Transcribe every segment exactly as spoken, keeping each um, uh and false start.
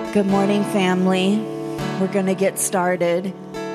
Good morning, family. We're going to get started.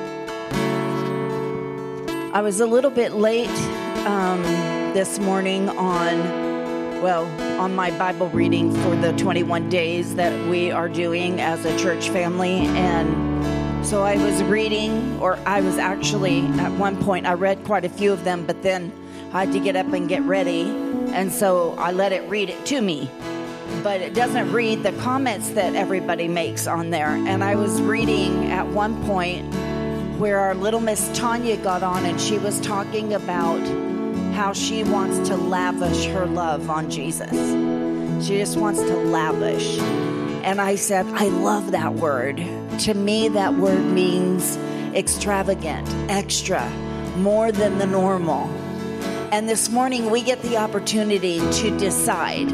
I was a little bit late um, this morning on, well, on my Bible reading for the twenty-one days that we are doing as a church family. And so I was reading, or I was actually, at one point, I read quite a few of them, but then I had to get up and get ready. And so I let it read it to me. But it doesn't read the comments that everybody makes on there. And I was reading at one point where our little Miss Tanya got on and she was talking about how she wants to lavish her love on Jesus. She just wants to lavish. And I said, I love that word. To me, that word means extravagant, extra, more than the normal. And this morning we get the opportunity to decide.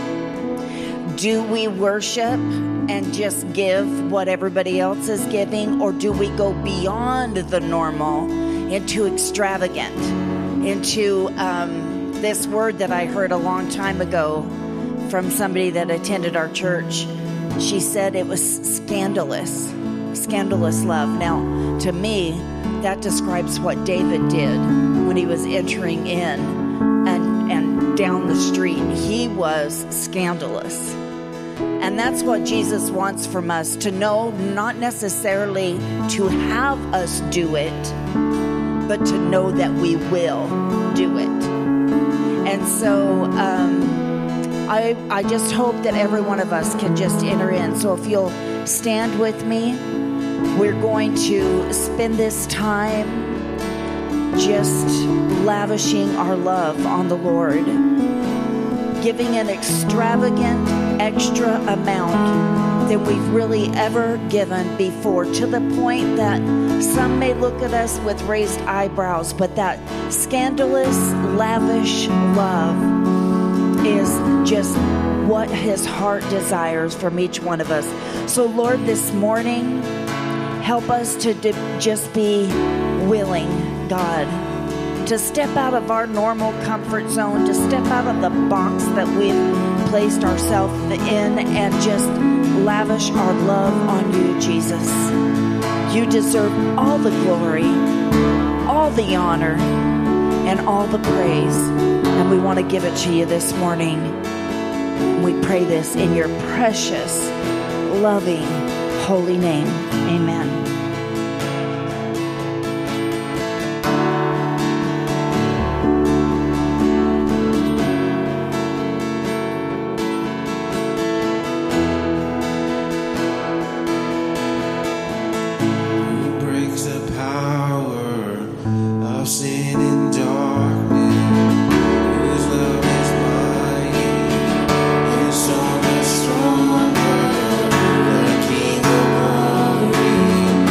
Do we worship and just give what everybody else is giving, or do we go beyond the normal into extravagant, into um, this word that I heard a long time ago from somebody that attended our church? She said it was scandalous, scandalous love. Now, to me, that describes what David did when he was entering in and, and down the street. He was scandalous. And that's what Jesus wants from us, to know, not necessarily to have us do it, but to know that we will do it. And so um, I, I just hope that every one of us can just enter in. So if you'll stand with me, we're going to spend this time just lavishing our love on the Lord, giving an extravagant, extra amount than we've really ever given before, to the point that some may look at us with raised eyebrows, but that scandalous, lavish love is just what his heart desires from each one of us. So Lord, this morning, help us to de- just be willing, God, to step out of our normal comfort zone, to step out of the box that we've placed ourselves in, and just lavish our love on you, Jesus. You deserve all the glory, all the honor, and all the praise. And we want to give it to you this morning. We pray this in your precious, loving, holy name. Amen. Stronger, the King of glory.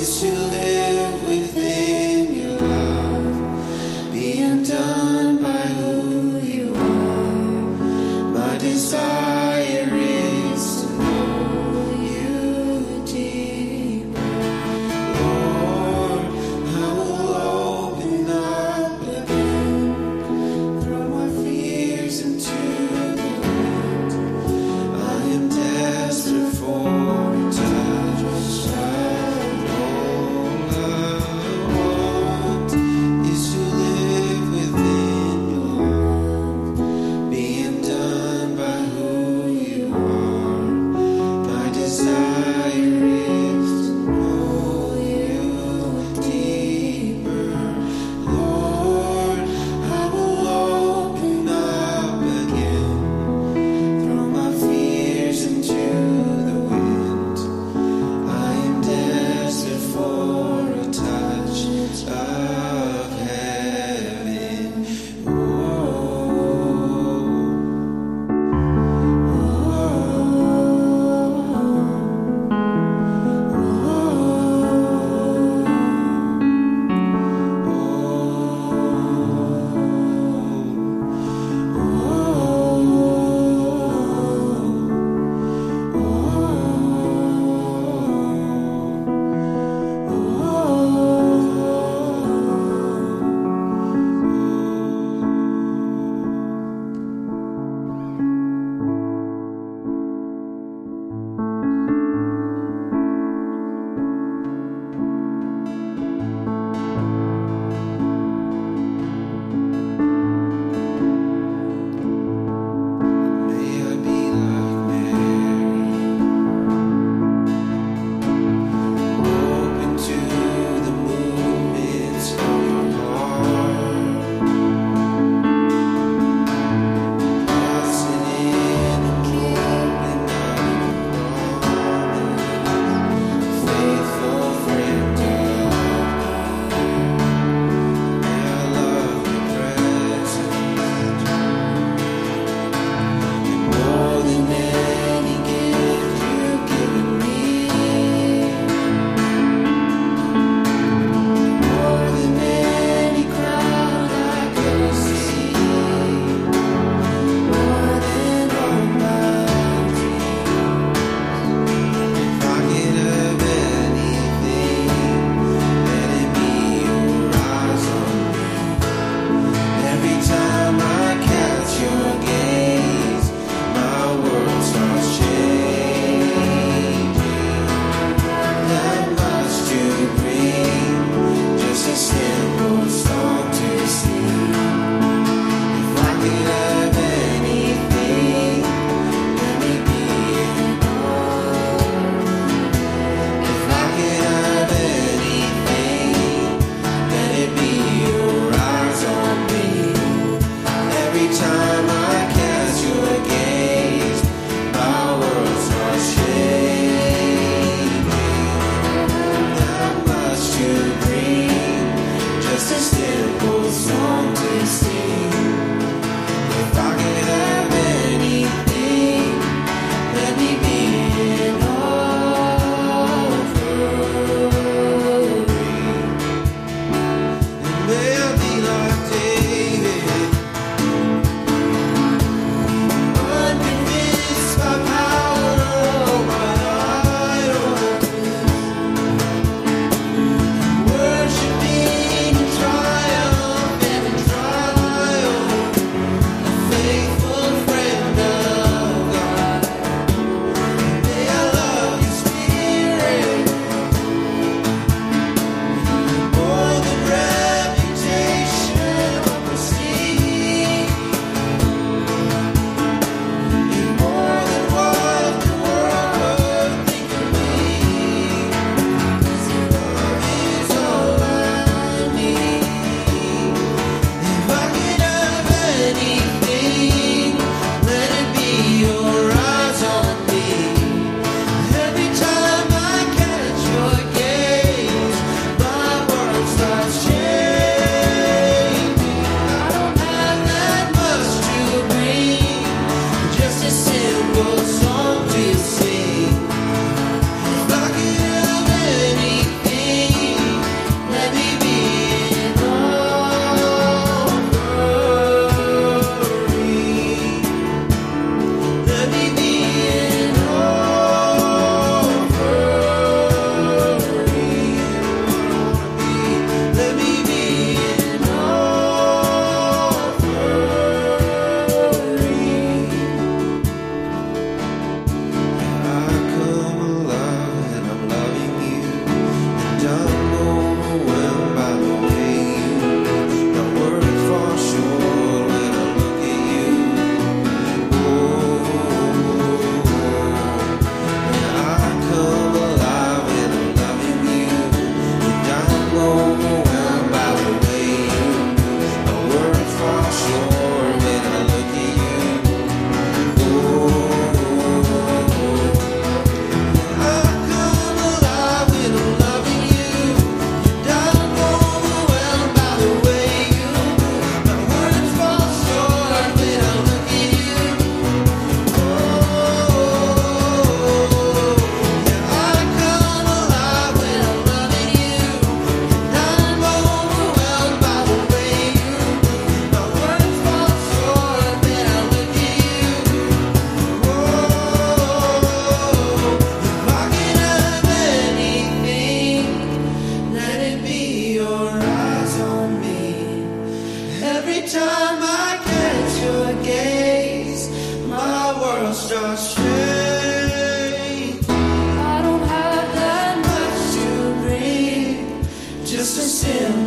is to live within your love, be undone by who you are. My desire is to know you deeper. Lord, I will open up again, throw my fears into the wind. I am desperate for a touch of love.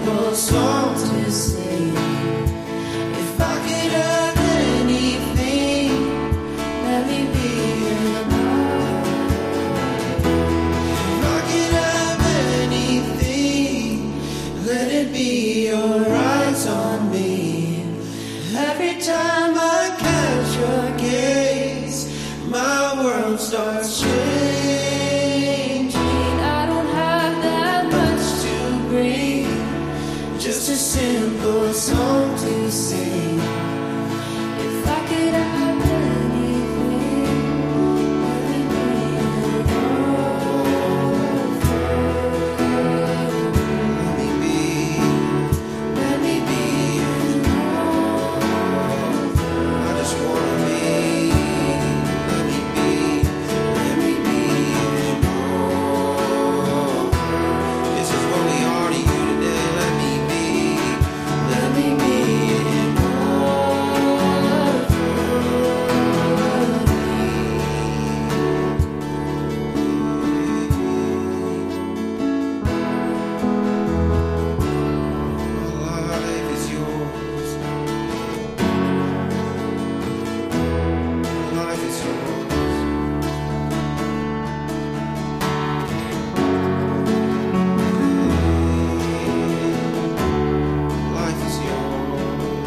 simple song to sing. If I could have anything, let me be your love. If I could have anything, let it be your eyes on me. Every time I catch your gaze, my world starts changing. I don't have that much to bring, just a simple song to sing. If I could have anything, let it be Let me be, let me be I just wanna be, let me be, let me be This is what we are to you today. Let me be, let me be My life is yours. My life is yours. Life is yours.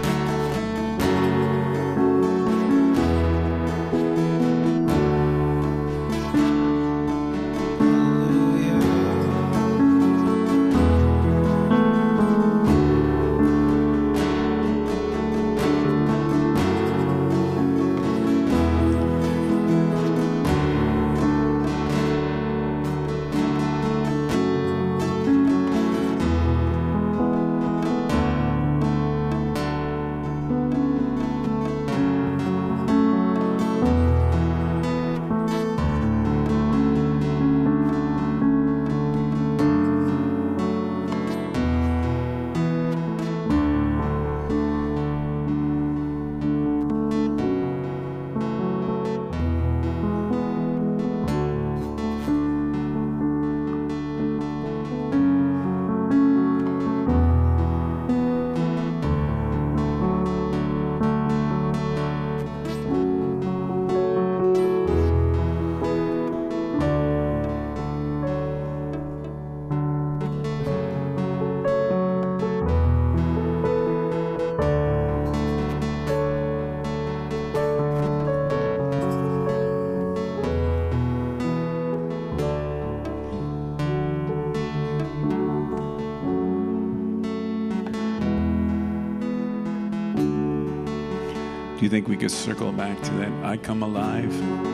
Do you think we could circle back to that I come alive?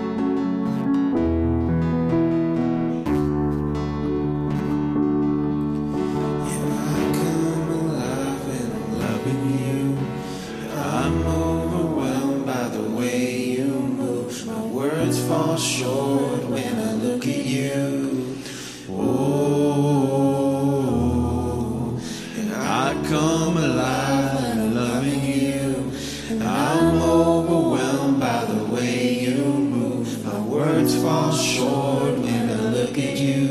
come alive when I'm loving you. I'm overwhelmed by the way you move. My words fall short when I look at you. Oh, and I come alive when I'm loving you. I'm overwhelmed by the way you move. My words fall short when I look at you.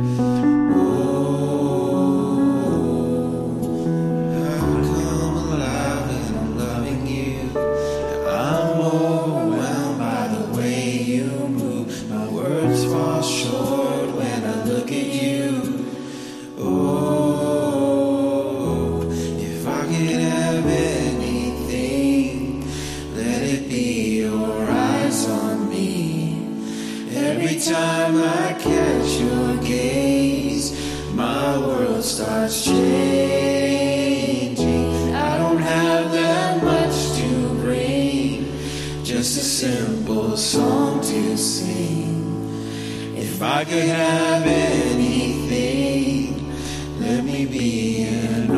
Time I catch your gaze, my world starts changing. I don't have that much to bring, just a simple song to sing. If I could have anything, let me be an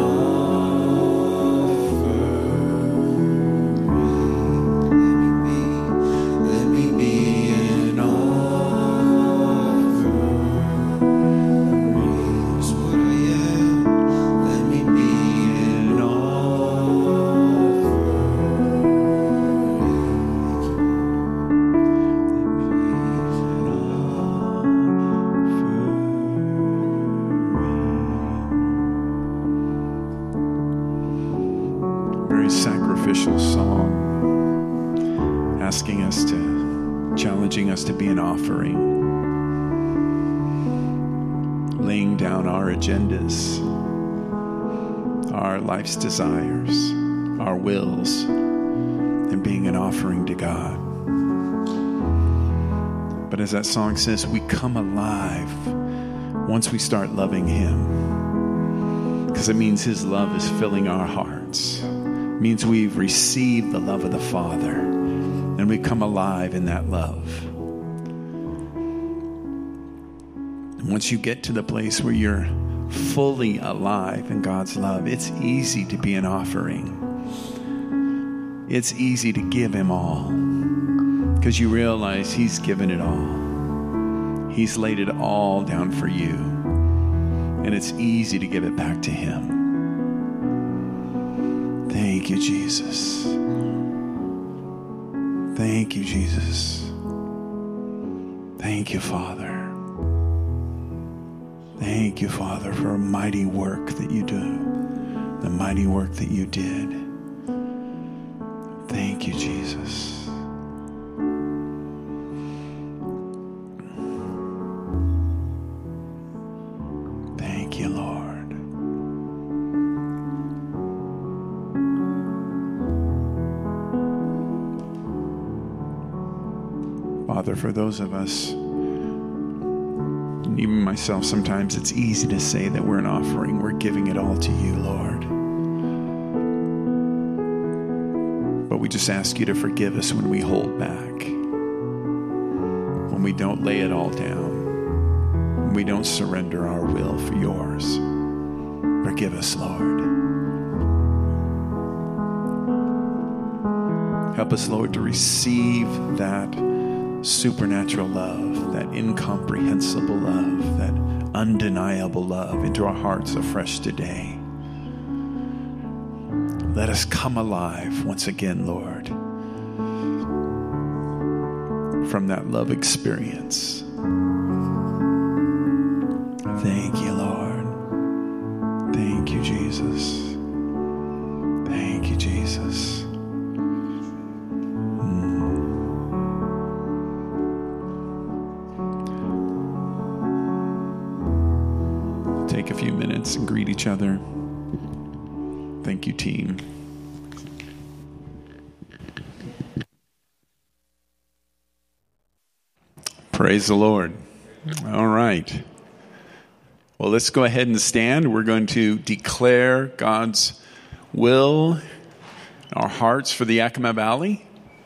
sacrificial song, asking us to, challenging us to be an offering, laying down our agendas, our life's desires, our wills, and being an offering to God. But as that song says, we come alive once we start loving Him, because it means His love is filling our hearts. It means we've received the love of the Father, and we come alive in that love. And once you get to the place where you're fully alive in God's love, it's easy to be an offering. It's easy to give Him all, because you realize He's given it all. He's laid it all down for you. And it's easy to give it back to Him. Thank you, Jesus. Thank you, Jesus. Thank you, Father. Thank you, Father, for a mighty work that you do. The mighty work that you did. Thank you, Jesus. Thank you, Lord. Father, for those of us, and even myself, sometimes it's easy to say that we're an offering. We're giving it all to you, Lord. But we just ask you to forgive us when we hold back, when we don't lay it all down, when we don't surrender our will for yours. Forgive us, Lord. Help us, Lord, to receive that supernatural love, that incomprehensible love, that undeniable love into our hearts afresh today. Let us come alive once again, Lord, from that love experience. Thank you, Lord. Thank you, Jesus. Thank you, Jesus. Mm. Take a few minutes and greet each other. Thank you, team. Praise the Lord. All right. Well, let's go ahead and stand. We're going to declare God's will in our hearts for the Yakima Valley.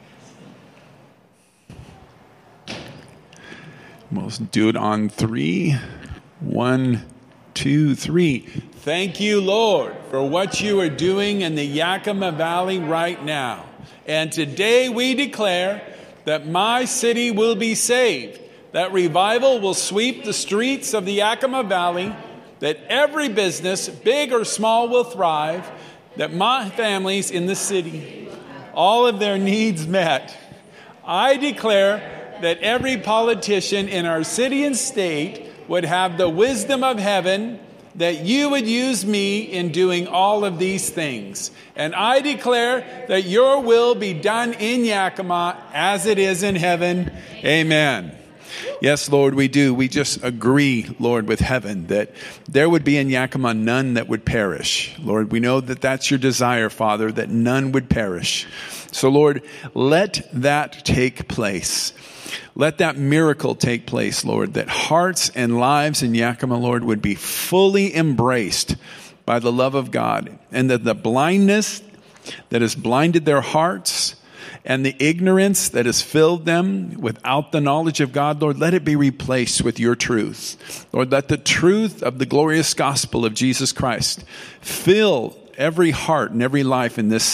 We'll do it on three. One, two, three. Thank you, Lord, for what you are doing in the Yakima Valley right now. And today we declare that my city will be saved, that revival will sweep the streets of the Yakima Valley, that every business, big or small, will thrive, that my families in the city, all of their needs met. I declare that every politician in our city and state would have the wisdom of heaven, that you would use me in doing all of these things. And I declare that your will be done in Yakima as it is in heaven. Amen. Yes, Lord, we do. We just agree, Lord, with heaven that there would be in Yakima none that would perish. Lord, we know that that's your desire, Father, that none would perish. So, Lord, let that take place. Let that miracle take place, Lord, that hearts and lives in Yakima, Lord, would be fully embraced by the love of God, and that the blindness that has blinded their hearts and the ignorance that has filled them without the knowledge of God, Lord, let it be replaced with your truth. Lord, let the truth of the glorious gospel of Jesus Christ fill every heart and every life in this city.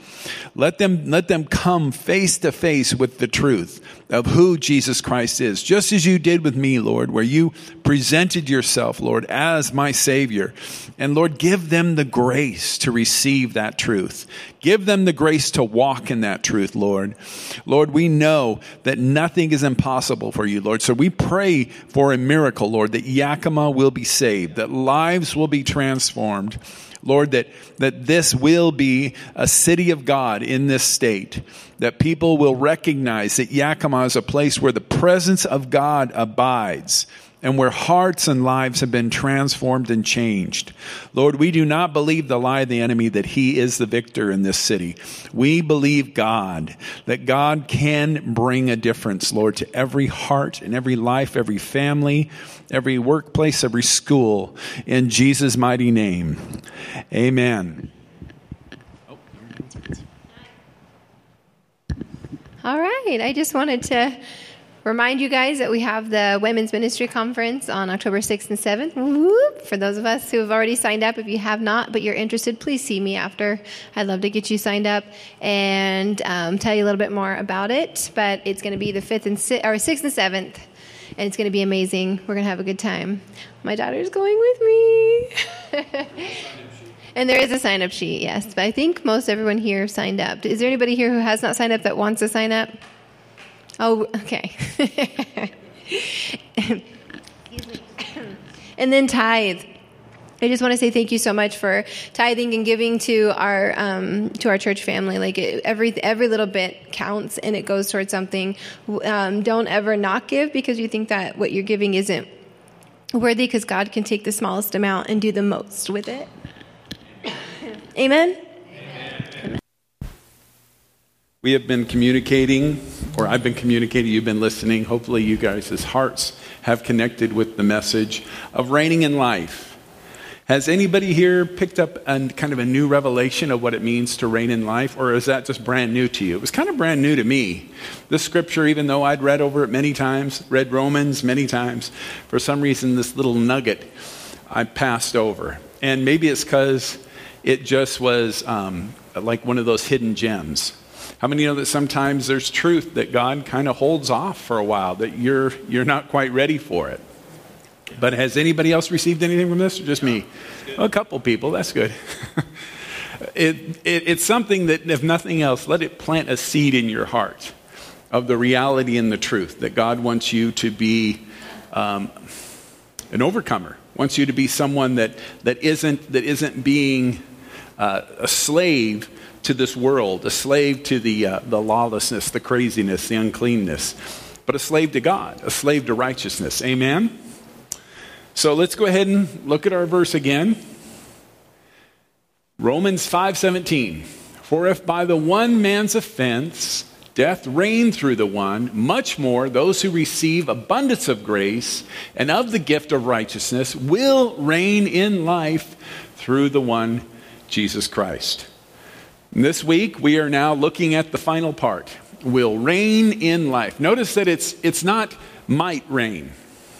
Let them, let them come face to face with the truth of who Jesus Christ is, just as you did with me, Lord, where you presented yourself, Lord, as my Savior. And Lord, give them the grace to receive that truth. Give them the grace to walk in that truth, Lord. Lord, we know that nothing is impossible for you, Lord. So we pray for a miracle, Lord, that Yakima will be saved, that lives will be transformed. Lord, that, that this will be a city of God in this state, that people will recognize that Yakima is a place where the presence of God abides and where hearts and lives have been transformed and changed. Lord, we do not believe the lie of the enemy that he is the victor in this city. We believe God, that God can bring a difference, Lord, to every heart and every life, every family, every workplace, every school, in Jesus' mighty name. Amen. All right. I just wanted to remind you guys that we have the Women's Ministry Conference on October sixth and seventh. Whoop. For those of us who have already signed up, if you have not, but you're interested, please see me after. I'd love to get you signed up and um, tell you a little bit more about it. But it's going to be the fifth and si- or sixth and seventh, and it's going to be amazing. We're going to have a good time. My daughter's going with me. And there is a sign-up sheet, yes. But I think most everyone here signed up. Is there anybody here who has not signed up that wants to sign up? Oh, okay. And then tithe. I just want to say thank you so much for tithing and giving to our um, to our church family. Like it, every every little bit counts, and it goes towards something. Um, don't ever not give because you think that what you're giving isn't worthy, because God can take the smallest amount and do the most with it. Amen. We have been communicating, or I've been communicating, you've been listening. Hopefully you guys' hearts have connected with the message of reigning in life. Has anybody here picked up a, kind of a new revelation of what it means to reign in life, or is that just brand new to you? It was kind of brand new to me. This scripture, even though I'd read over it many times, read Romans many times, for some reason this little nugget I passed over. And maybe it's because it just was um, like one of those hidden gems. How many know that sometimes there's truth that God kind of holds off for a while, that you're you're not quite ready for it? But has anybody else received anything from this, or just me? Well, a couple people, that's good. it, it It's something that, if nothing else, let it plant a seed in your heart of the reality and the truth that God wants you to be um, an overcomer, wants you to be someone that, that, isn't, that isn't being uh, a slave to this world, a slave to the uh, the lawlessness, the craziness, the uncleanness, but a slave to God, a slave to righteousness. Amen? So let's go ahead and look at our verse again. Romans five seventeen. For if by the one man's offense death reigned through the one, much more those who receive abundance of grace and of the gift of righteousness will reign in life through the one, Jesus Christ. This week, we are now looking at the final part. Will reign in life. Notice that it's it's not might reign.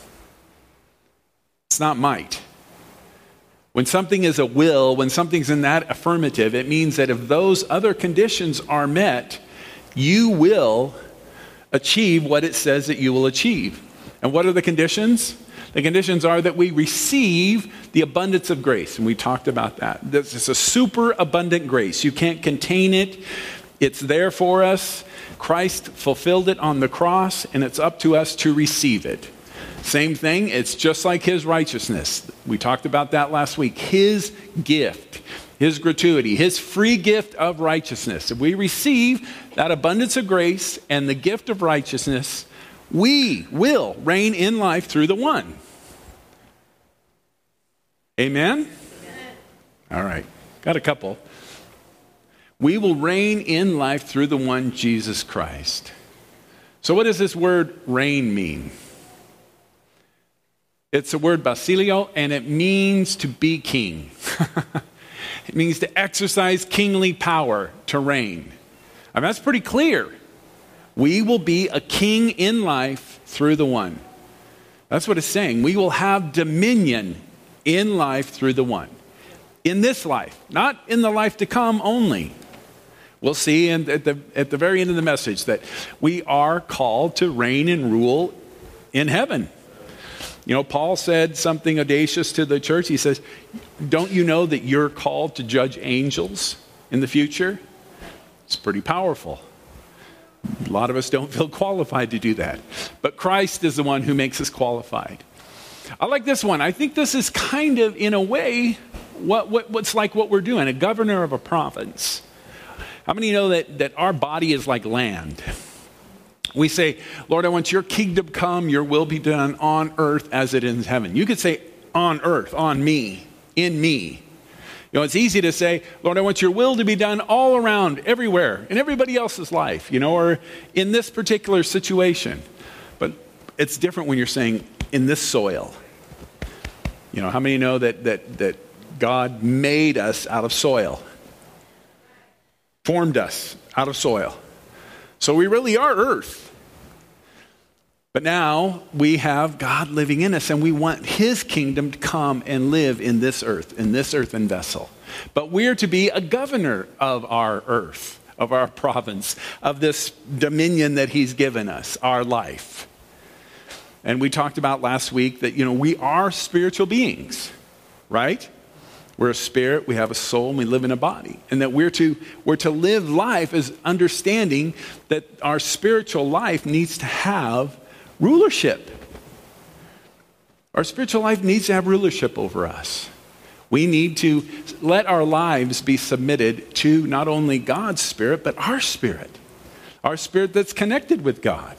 It's not might. When something is a will, when something's in that affirmative, it means that if those other conditions are met, you will achieve what it says that you will achieve. And what are the conditions? The conditions are that we receive the abundance of grace. And we talked about that. This is a super abundant grace. You can't contain it. It's there for us. Christ fulfilled it on the cross, and it's up to us to receive it. Same thing. It's just like his righteousness. We talked about that last week. His gift, his gratuity, his free gift of righteousness. If we receive that abundance of grace and the gift of righteousness, we will reign in life through the one. Amen? Amen? All right. Got a couple. We will reign in life through the one, Jesus Christ. So what does this word reign mean? It's a word basilio, and it means to be king. It means to exercise kingly power, to reign. I mean, that's pretty clear. We will be a king in life through the one. That's what it's saying. We will have dominion in life through the one. In this life, not in the life to come only. We'll see in, at, the, at the very end of the message that we are called to reign and rule in heaven. You know, Paul said something audacious to the church. He says, don't you know that you're called to judge angels in the future? It's pretty powerful. A lot of us don't feel qualified to do that. But Christ is the one who makes us qualified. I like this one. I think this is kind of, in a way, what, what what's like what we're doing, a governor of a province. How many know that, that our body is like land? We say, Lord, I want your kingdom come, your will be done on earth as it is in heaven. You could say on earth, on me, in me. You know, it's easy to say, Lord, I want your will to be done all around, everywhere, in everybody else's life, you know, or in this particular situation. But it's different when you're saying in this soil. You know, how many know that that that God made us out of soil? Formed us out of soil. So we really are earth. But now we have God living in us, and we want his kingdom to come and live in this earth, in this earthen vessel. But we're to be a governor of our earth, of our province, of this dominion that he's given us, our life. And we talked about last week that, you know, we are spiritual beings, right? We're a spirit, we have a soul, and we live in a body. And that we're to, we're to live life as understanding that our spiritual life needs to have rulership. Our spiritual life needs to have rulership over us. We need to let our lives be submitted to not only God's spirit, but our spirit. Our spirit that's connected with God.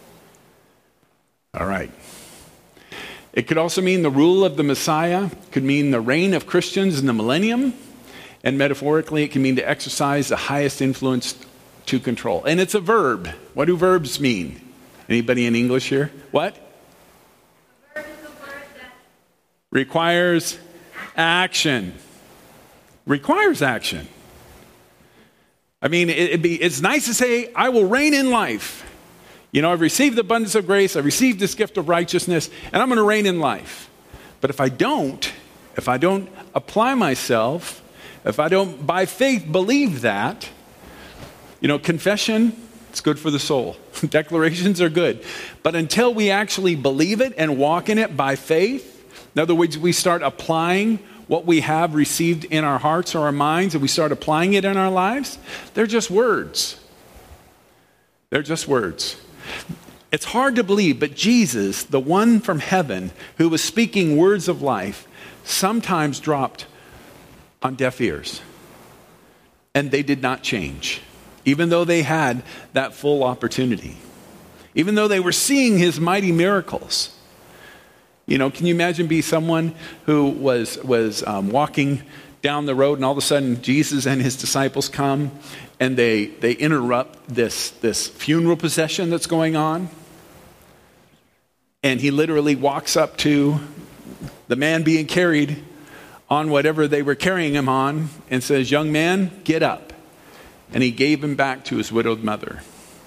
All right. It could also mean the rule of the Messiah. It could mean the reign of Christians in the millennium. And metaphorically, it can mean to exercise the highest influence to control. And it's a verb. What do verbs mean? Anybody in English here? What? A verb is a word that requires action. Requires action. I mean, it, it'd be, it's nice to say, I will reign in life. You know, I've received the abundance of grace, I've received this gift of righteousness, and I'm going to reign in life. But if I don't, if I don't apply myself, if I don't, by faith, believe that, you know, confession, it's good for the soul. Declarations are good. But until we actually believe it and walk in it by faith, in other words, we start applying what we have received in our hearts or our minds, and we start applying it in our lives, they're just words. They're just words. It's hard to believe, but Jesus, the one from heaven who was speaking words of life, sometimes dropped on deaf ears. And they did not change, even though they had that full opportunity. Even though they were seeing his mighty miracles. You know, can you imagine be someone who was, was um, walking down the road, and all of a sudden Jesus and his disciples come and they they interrupt this, this funeral procession that's going on. And he literally walks up to the man being carried on whatever they were carrying him on and says, young man, get up. And he gave him back to his widowed mother.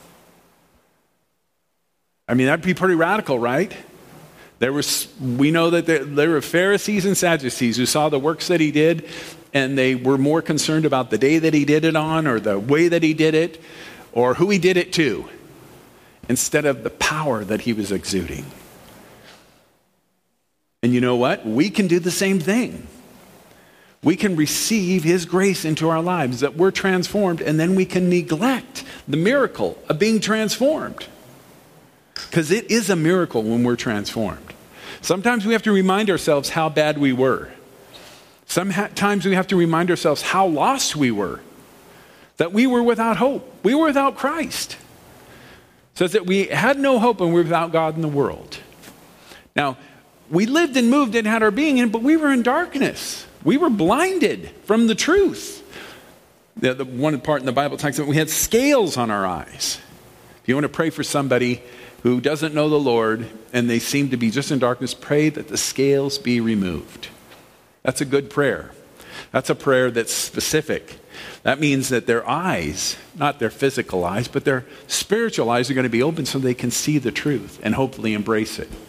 I mean, that'd be pretty radical, right? There was, we know that there, there were Pharisees and Sadducees who saw the works that he did, and they were more concerned about the day that he did it on, or the way that he did it, or who he did it to, instead of the power that he was exuding. And you know what? We can do the same thing. We can receive his grace into our lives, that we're transformed, and then we can neglect the miracle of being transformed. Because it is a miracle when we're transformed. Sometimes we have to remind ourselves how bad we were. Sometimes we have to remind ourselves how lost we were. That we were without hope. We were without Christ. It says that we had no hope and we were without God in the world. Now, we lived and moved and had our being in, but we were in darkness. We were blinded from the truth. The, the one part in the Bible talks about we had scales on our eyes. If you want to pray for somebody who doesn't know the Lord and they seem to be just in darkness, pray that the scales be removed. That's a good prayer. That's a prayer that's specific. That means that their eyes, not their physical eyes, but their spiritual eyes are going to be open so they can see the truth and hopefully embrace it.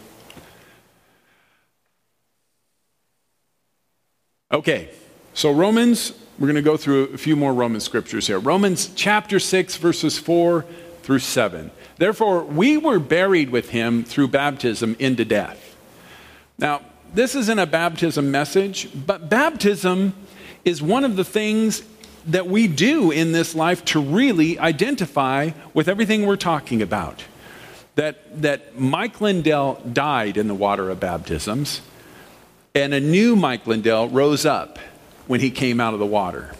Okay, so Romans we're going to go through a few more Roman scriptures here. Romans chapter six, verses four through seven. Therefore, we were buried with him through baptism into death. Now, this isn't a baptism message, but baptism is one of the things that we do in this life to really identify with everything we're talking about. That, that Mike Lindell died in the water of baptisms, and a new Mike Lindell rose up when he came out of the water.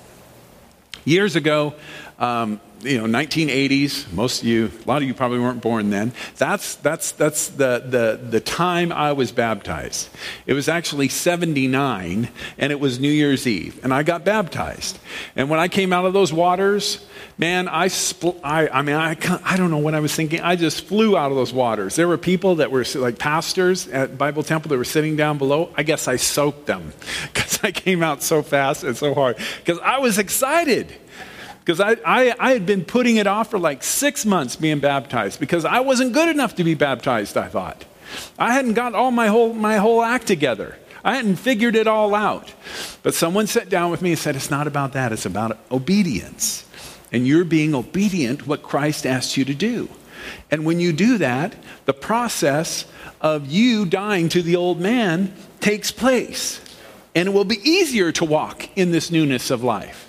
Years ago, um, you know, nineteen eighties, most of you, a lot of you probably weren't born then. That's that's that's the the the time I was baptized. It was actually seventy-nine, and it was New Year's Eve, and I got baptized. And when I came out of those waters, man, I spl- I, I mean, I I don't know what I was thinking. I just flew out of those waters. There were people that were like pastors at Bible Temple that were sitting down below. I guess I soaked them because I came out so fast and so hard because I was excited. Because I, I, I had been putting it off for like six months being baptized because I wasn't good enough to be baptized, I thought. I hadn't got all my whole my whole act together. I hadn't figured it all out. But someone sat down with me and said, it's not about that. It's about obedience. And you're being obedient to what Christ asked you to do. And when you do that, the process of you dying to the old man takes place. And it will be easier to walk in this newness of life.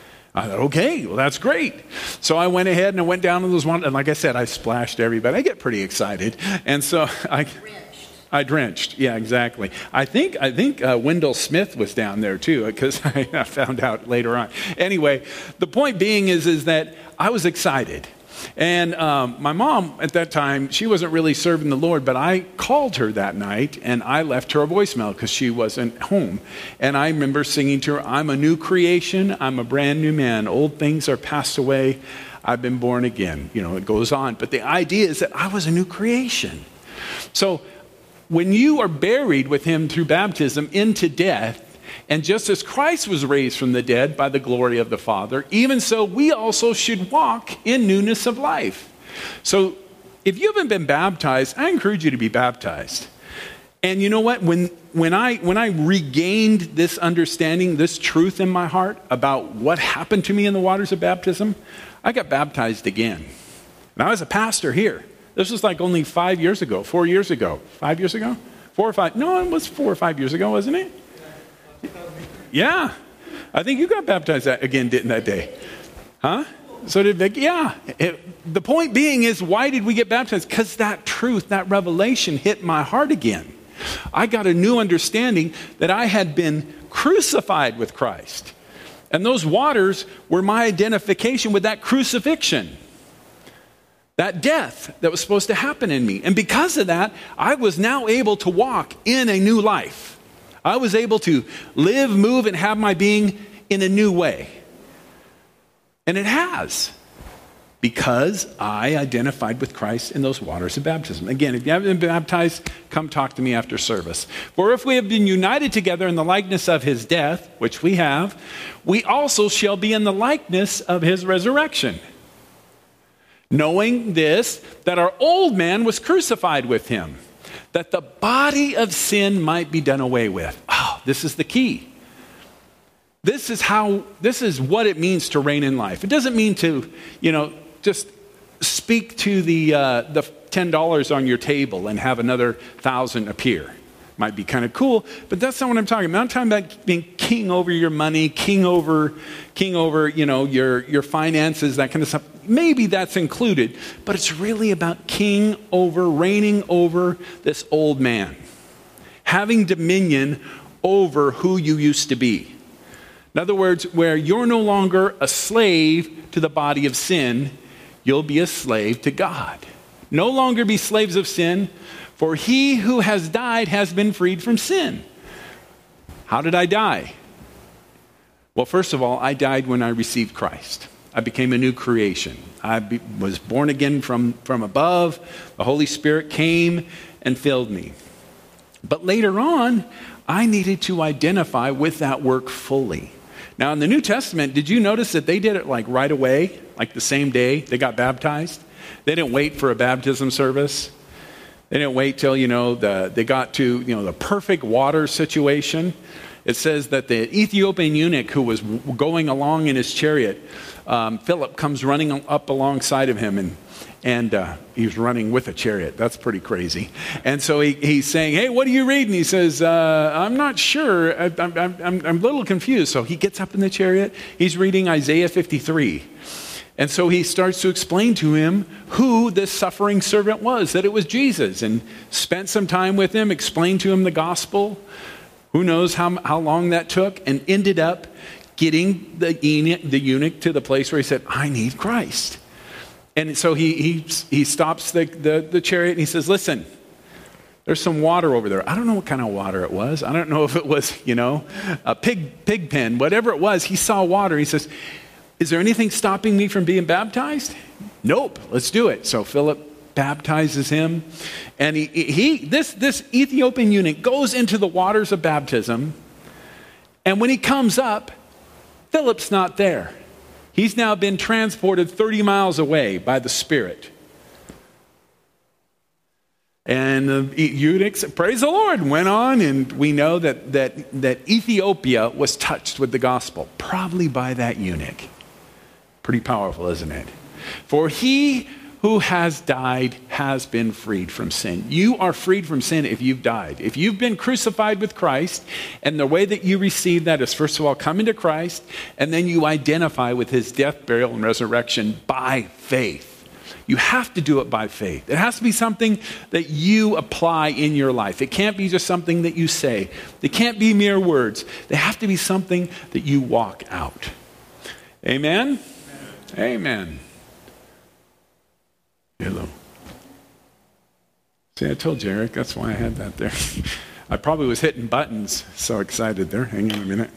I thought, okay, well, that's great. So I went ahead and I went down to those one, and like I said, I splashed everybody. I get pretty excited. And so I drenched. I drenched. Yeah, exactly. I think I think uh, Wendell Smith was down there too, because I, I found out later on. Anyway, the point being is, is that I was excited. And um, my mom at that time, she wasn't really serving the Lord, but I called her that night and I left her a voicemail because she wasn't home. And I remember singing to her, I'm a new creation, I'm a brand new man. Old things are passed away, I've been born again. You know, it goes on. But the idea is that I was a new creation. So when you are buried with him through baptism into death, and just as Christ was raised from the dead by the glory of the Father, even so we also should walk in newness of life. So if you haven't been baptized, I encourage you to be baptized. And you know what? When when I when I regained this understanding, this truth in my heart about what happened to me in the waters of baptism, I got baptized again. And I was a pastor here. This was like only five years ago, four years ago, five years ago, four or five. No, it was four or five years ago, wasn't it? Yeah, I think you got baptized again, didn't that day? Huh? So did Vic? Yeah. It, the point being is, why did we get baptized? Because that truth, that revelation hit my heart again. I got a new understanding that I had been crucified with Christ. And those waters were my identification with that crucifixion. That death that was supposed to happen in me. And because of that, I was now able to walk in a new life. I was able to live, move, and have my being in a new way. And it has. Because I identified with Christ in those waters of baptism. Again, if you haven't been baptized, come talk to me after service. For if we have been united together in the likeness of his death, which we have, we also shall be in the likeness of his resurrection. Knowing this, that our old man was crucified with him, that the body of sin might be done away with. Oh, this is the key. This is how, this is what it means to reign in life. It doesn't mean to, you know, just speak to the uh, the ten dollars on your table and have another thousand appear. Might be kind of cool, but that's not what I'm talking about. I'm talking about being king over your money, king over, king over, you know, your, your finances, that kind of stuff. Maybe that's included, but it's really about king over, reigning over this old man. Having dominion over who you used to be. In other words, where you're no longer a slave to the body of sin, you'll be a slave to God. No longer be slaves of sin, for he who has died has been freed from sin. How did I die? Well, first of all, I died when I received Christ. I became a new creation. I be, was born again from, from above. The Holy Spirit came and filled me. But later on, I needed to identify with that work fully. Now, in the New Testament, did you notice that they did it like right away, like the same day they got baptized? They didn't wait for a baptism service. They didn't wait till, you know, the, they got to, you know, the perfect water situation. It says that the Ethiopian eunuch who was going along in his chariot, um, Philip comes running up alongside of him, and and uh, he's running with a chariot. That's pretty crazy. And so he, he's saying, hey, what are you reading? He says, uh, I'm not sure. I, I'm, I'm, I'm a little confused. So he gets up in the chariot. He's reading Isaiah fifty-three. And so he starts to explain to him who this suffering servant was, that it was Jesus, and spent some time with him, explained to him the gospel. Who knows how, how long that took, and ended up getting the eunuch, the eunuch to the place where he said, I need Christ. And so he he, he stops the, the, the chariot and he says, listen, there's some water over there. I don't know what kind of water it was. I don't know if it was, you know, a pig, pig pen, whatever it was. He saw water. He says, is there anything stopping me from being baptized? Nope, let's do it. So Philip baptizes him. And he, he this, this Ethiopian eunuch goes into the waters of baptism. And when he comes up, Philip's not there. He's now been transported thirty miles away by the Spirit. And the eunuchs, praise the Lord, went on, and we know that, that, that Ethiopia was touched with the gospel, probably by that eunuch. Pretty powerful, isn't it? For he who has died has been freed from sin. You are freed from sin if you've died. If you've been crucified with Christ, and the way that you receive that is, first of all, come into Christ, and then you identify with his death, burial, and resurrection by faith. You have to do it by faith. It has to be something that you apply in your life. It can't be just something that you say. It can't be mere words. They have to be something that you walk out. Amen? Amen. Amen. Hello. See, I told you, Eric, that's why I had that there. I probably was hitting buttons. So excited there. Hang on a minute.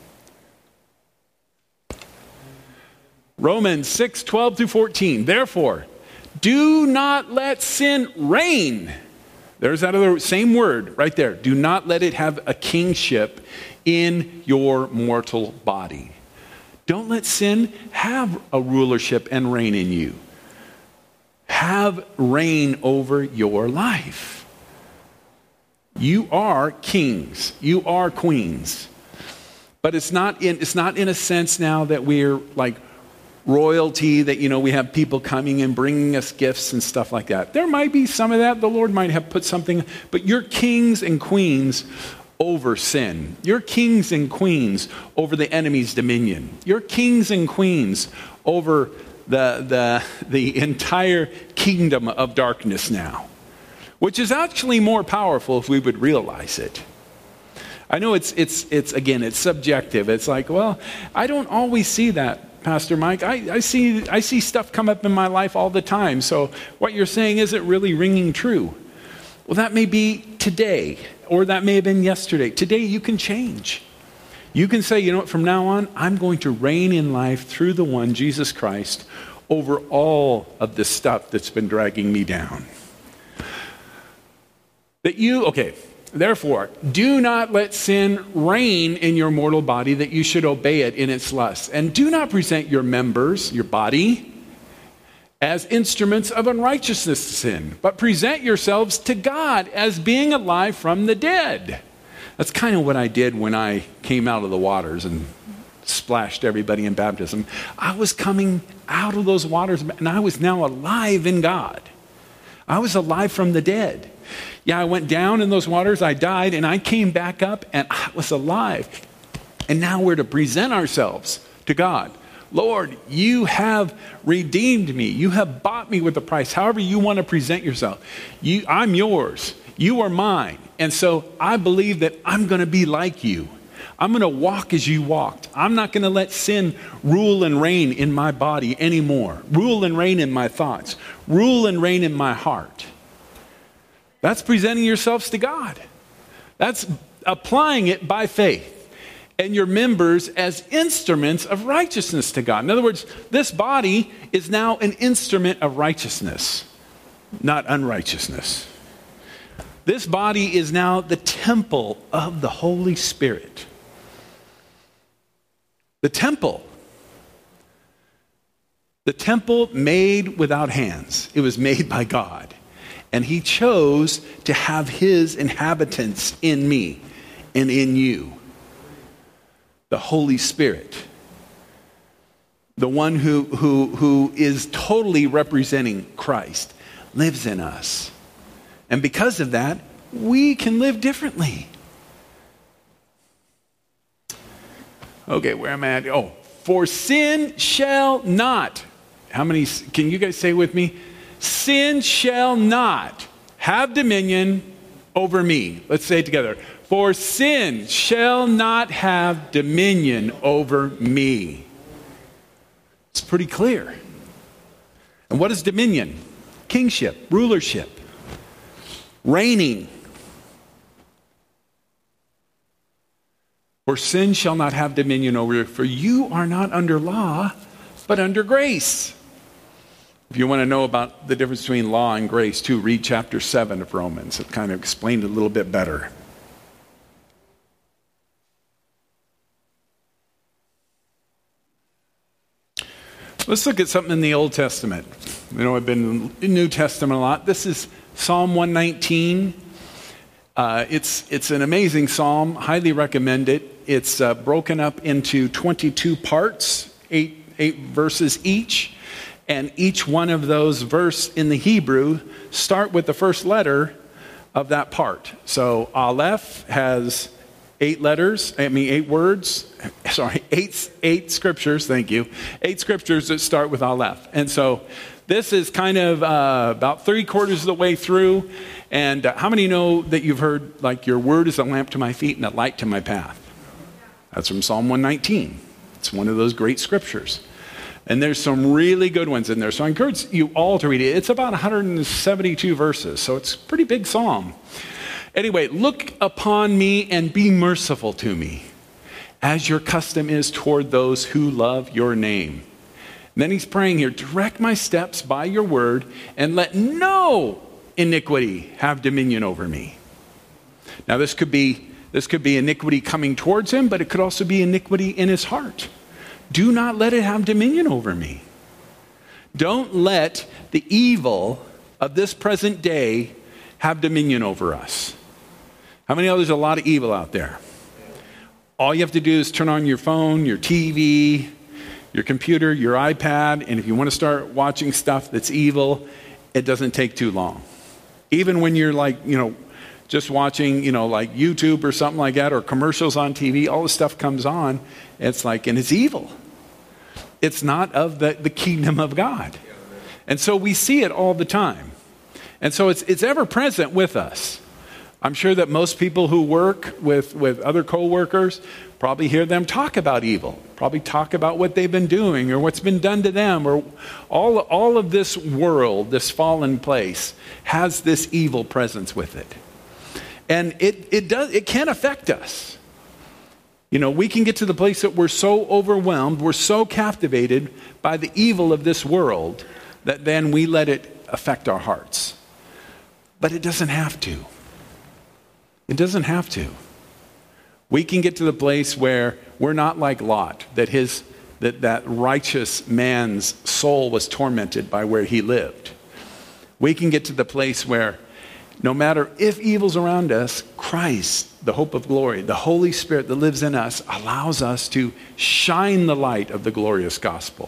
Romans six, twelve through fourteen. Therefore, do not let sin reign. There's that other same word right there. Do not let it have a kingship in your mortal body. Don't let sin have a rulership and reign in you. Have reign over your life. You are kings. You are queens. But it's not in, it's not in a sense now that we're like royalty, that, you know, we have people coming and bringing us gifts and stuff like that. There might be some of that. The Lord might have put something, but you're kings and queens over sin. You're kings and queens over the enemy's dominion. You're kings and queens over the, the, the entire kingdom of darkness now, which is actually more powerful if we would realize it. I know it's, it's, it's again, it's subjective. It's like, well, I don't always see that, Pastor Mike. I, I see, I see stuff come up in my life all the time. So what you're saying isn't really ringing true. Well, that may be today, or that may have been yesterday. Today you can change. You can say, you know what, from now on, I'm going to reign in life through the one, Jesus Christ, over all of the stuff that's been dragging me down. That you, okay, therefore, do not let sin reign in your mortal body, that you should obey it in its lusts. And do not present your members, your body, as instruments of unrighteousness to sin, but present yourselves to God as being alive from the dead. That's kind of what I did when I came out of the waters and splashed everybody in baptism. I was coming out of those waters, and I was now alive in God. I was alive from the dead. Yeah, I went down in those waters, I died, and I came back up, and I was alive. And now we're to present ourselves to God. Lord, you have redeemed me. You have bought me with a price. However you want to present yourself. You, I'm yours. You are mine. And so I believe that I'm going to be like you. I'm going to walk as you walked. I'm not going to let sin rule and reign in my body anymore. Rule and reign in my thoughts. Rule and reign in my heart. That's presenting yourselves to God. That's applying it by faith. And your members as instruments of righteousness to God. In other words, this body is now an instrument of righteousness, not unrighteousness. This body is now the temple of the Holy Spirit. The temple. The temple made without hands. It was made by God. And he chose to have his inhabitants in me and in you. the Holy Spirit, the one who, who, who is totally representing Christ, lives in us. And because of that, we can live differently. Okay, where am I at? Oh, for sin shall not. How many, can you guys say with me? Sin shall not have dominion over me. Let's say it together. For sin shall not have dominion over me. It's pretty clear. And what is dominion? Kingship, rulership, reigning. For sin shall not have dominion over you, for you are not under law, but under grace. If you want to know about the difference between law and grace, too, read chapter seven of Romans. It kind of explained it a little bit better. Let's look at something in the Old Testament. You know, I've been in the New Testament a lot. This is Psalm one nineteen. Uh, it's it's an amazing psalm. Highly recommend it. It's uh, broken up into twenty-two parts, eight eight verses each, and each one of those verses in the Hebrew start with the first letter of that part. So Aleph has eight letters. I mean eight words. Sorry, eight eight scriptures. Thank you. Eight scriptures that start with Aleph, and so this is kind of uh, about three quarters of the way through. And uh, how many know that you've heard, like, your word is a lamp to my feet and a light to my path? That's from Psalm one nineteen. It's one of those great scriptures. And there's some really good ones in there. So I encourage you all to read it. It's about one hundred seventy-two verses, so it's a pretty big psalm. Anyway, look upon me and be merciful to me, as your custom is toward those who love your name. And then he's praying here, direct my steps by your word, and let no iniquity have dominion over me. Now this could be this could be iniquity coming towards him, but it could also be iniquity in his heart. Do not let it have dominion over me. Don't let the evil of this present day have dominion over us. How many know there's a lot of evil out there? All you have to do is turn on your phone, your T V, your computer, your iPad, and if you want to start watching stuff that's evil, it doesn't take too long. Even when you're like, you know, just watching, you know, like YouTube or something like that, or commercials on T V, all this stuff comes on, it's like, and it's evil. It's not of the, the kingdom of God. And so we see it all the time. And so it's it's ever present with us. I'm sure that most people who work with, with other co-workers probably hear them talk about evil, probably talk about what they've been doing or what's been done to them, or all, all of this world, this fallen place, has this evil presence with it. And it, it, does, it can affect us. You know, we can get to the place that we're so overwhelmed, we're so captivated by the evil of this world, that then we let it affect our hearts. But it doesn't have to. It doesn't have to. We can get to the place where we're not like Lot, that his that, that righteous man's soul was tormented by where he lived. We can get to the place where no matter if evil's around us, Christ, the hope of glory, the Holy Spirit that lives in us, allows us to shine the light of the glorious gospel.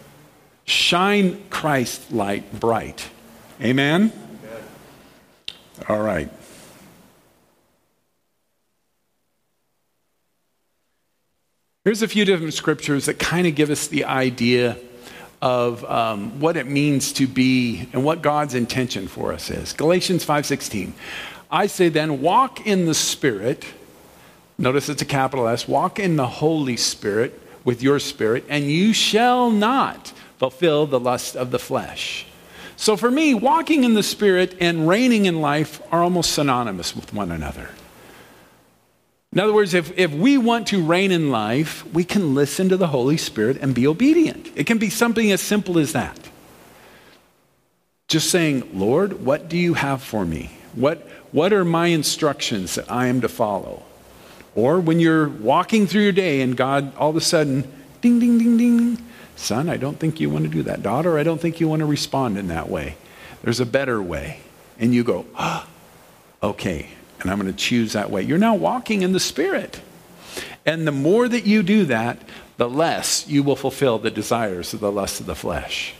Shine Christ's light bright. Amen? Amen. All right. Here's a few different scriptures that kind of give us the idea of um, what it means to be and what God's intention for us is. Galatians five sixteen. I say then, walk in the Spirit. Notice it's a capital S. Walk in the Holy Spirit with your spirit, and you shall not fulfill the lust of the flesh. So for me, walking in the Spirit and reigning in life are almost synonymous with one another. In other words, if, if we want to reign in life, we can listen to the Holy Spirit and be obedient. It can be something as simple as that. Just saying, Lord, what do you have for me? What, what are my instructions that I am to follow? Or when you're walking through your day and God all of a sudden, ding, ding, ding, ding, son, I don't think you want to do that. Daughter, I don't think you want to respond in that way. There's a better way. And you go, ah, okay. And I'm going to choose that way. You're now walking in the Spirit. And the more that you do that, the less you will fulfill the desires of the lust of the flesh.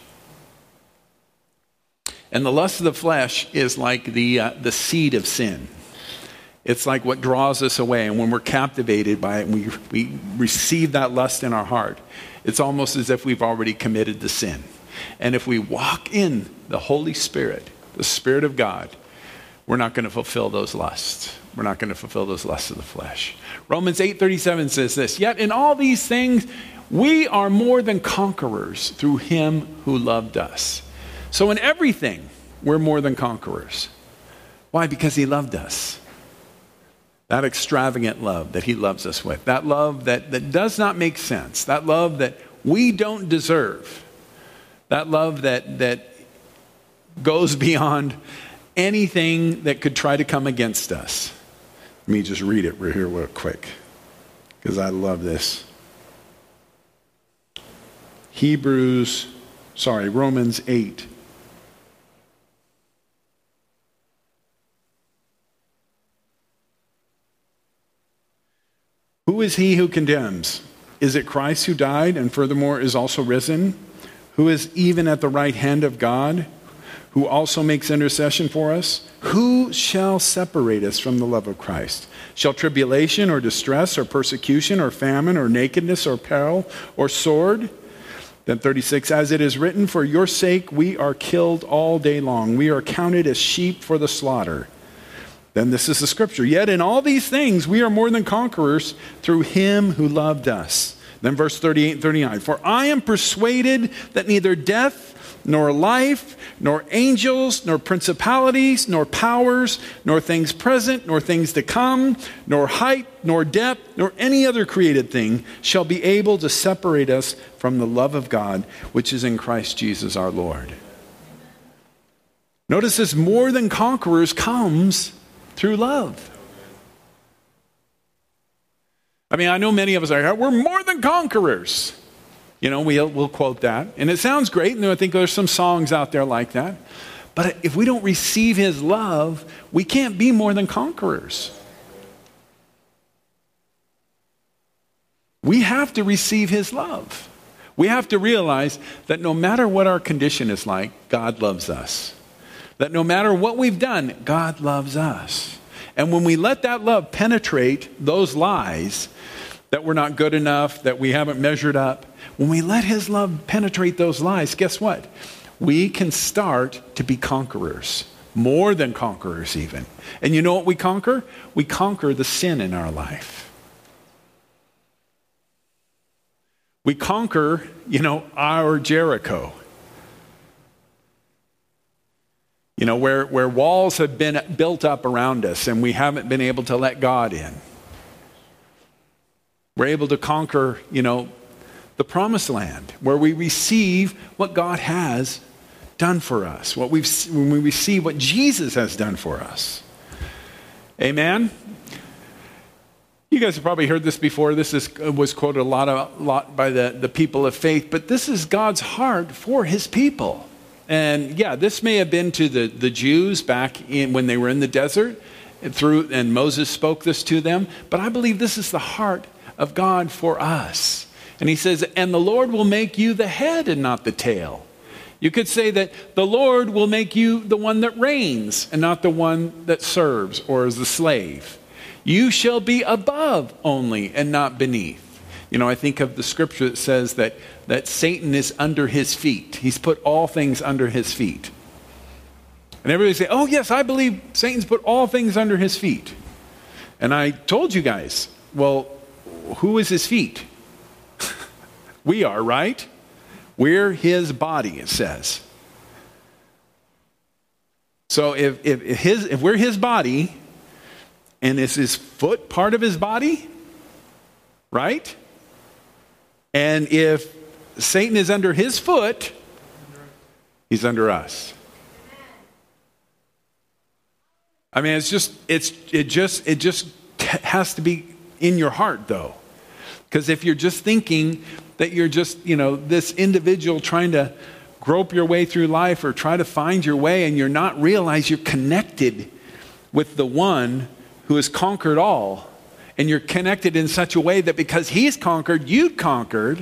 And the lust of the flesh is like the uh, the seed of sin. It's like what draws us away. And when we're captivated by it, and we, we receive that lust in our heart, it's almost as if we've already committed the sin. And if we walk in the Holy Spirit, the Spirit of God, we're not going to fulfill those lusts. We're not going to fulfill those lusts of the flesh. Romans eight thirty-seven says this, "Yet in all these things, we are more than conquerors through him who loved us." So in everything, we're more than conquerors. Why? Because he loved us. That extravagant love that he loves us with. That love that, that does not make sense. That love that we don't deserve. That love that, that goes beyond anything that could try to come against us. Let me just read it right here real quick, because I love this. Hebrews, sorry, Romans eight. Who is he who condemns? Is it Christ who died and furthermore is also risen, who is even at the right hand of God, who also makes intercession for us? Who shall separate us from the love of Christ? Shall tribulation or distress or persecution or famine or nakedness or peril or sword? Then thirty-six, as it is written, for your sake we are killed all day long. We are counted as sheep for the slaughter. Then this is the scripture. Yet in all these things we are more than conquerors through him who loved us. Then verse thirty-eight and thirty-nine. For I am persuaded that neither death, nor life, nor angels, nor principalities, nor powers, nor things present, nor things to come, nor height, nor depth, nor any other created thing shall be able to separate us from the love of God, which is in Christ Jesus our Lord. Notice this, more than conquerors comes through love. I mean, I know many of us are, we're more than conquerors. You know, we'll, we'll quote that. And it sounds great, and I think there's some songs out there like that. But if we don't receive his love, we can't be more than conquerors. We have to receive his love. We have to realize that no matter what our condition is like, God loves us. That no matter what we've done, God loves us. And when we let that love penetrate those lies, that we're not good enough, that we haven't measured up, when we let his love penetrate those lies, guess what? We can start to be conquerors, more than conquerors even. And you know what we conquer? We conquer the sin in our life. We conquer, you know, our Jericho. You know, where, where walls have been built up around us and we haven't been able to let God in. We're able to conquer, you know, the promised land where we receive what God has done for us. What we've, when we receive what Jesus has done for us. Amen? You guys have probably heard this before. This is, was quoted a lot, of, a lot by the, the people of faith. But this is God's heart for his people. And yeah, this may have been to the, the Jews back in when they were in the desert, and through and Moses spoke this to them. But I believe this is the heart of God for us. And he says, and the Lord will make you the head and not the tail. You could say that the Lord will make you the one that reigns and not the one that serves or is the slave. You shall be above only and not beneath. You know, I think of the scripture that says that, that Satan is under his feet. He's put all things under his feet. And everybody say, oh yes, I believe Satan's put all things under his feet. And I told you guys, well, who is his feet? We are, right? We're his body, it says. So if, if, his, if we're his body, and is his foot part of his body, right? And if Satan is under his foot, he's under us. I mean, it's just, it's, it just, it just has to be in your heart, though. Because if you're just thinking that you're just, you know, this individual trying to grope your way through life or try to find your way, and you're not realize you're connected with the one who has conquered all, And you're connected in such a way that because he's conquered, you conquered.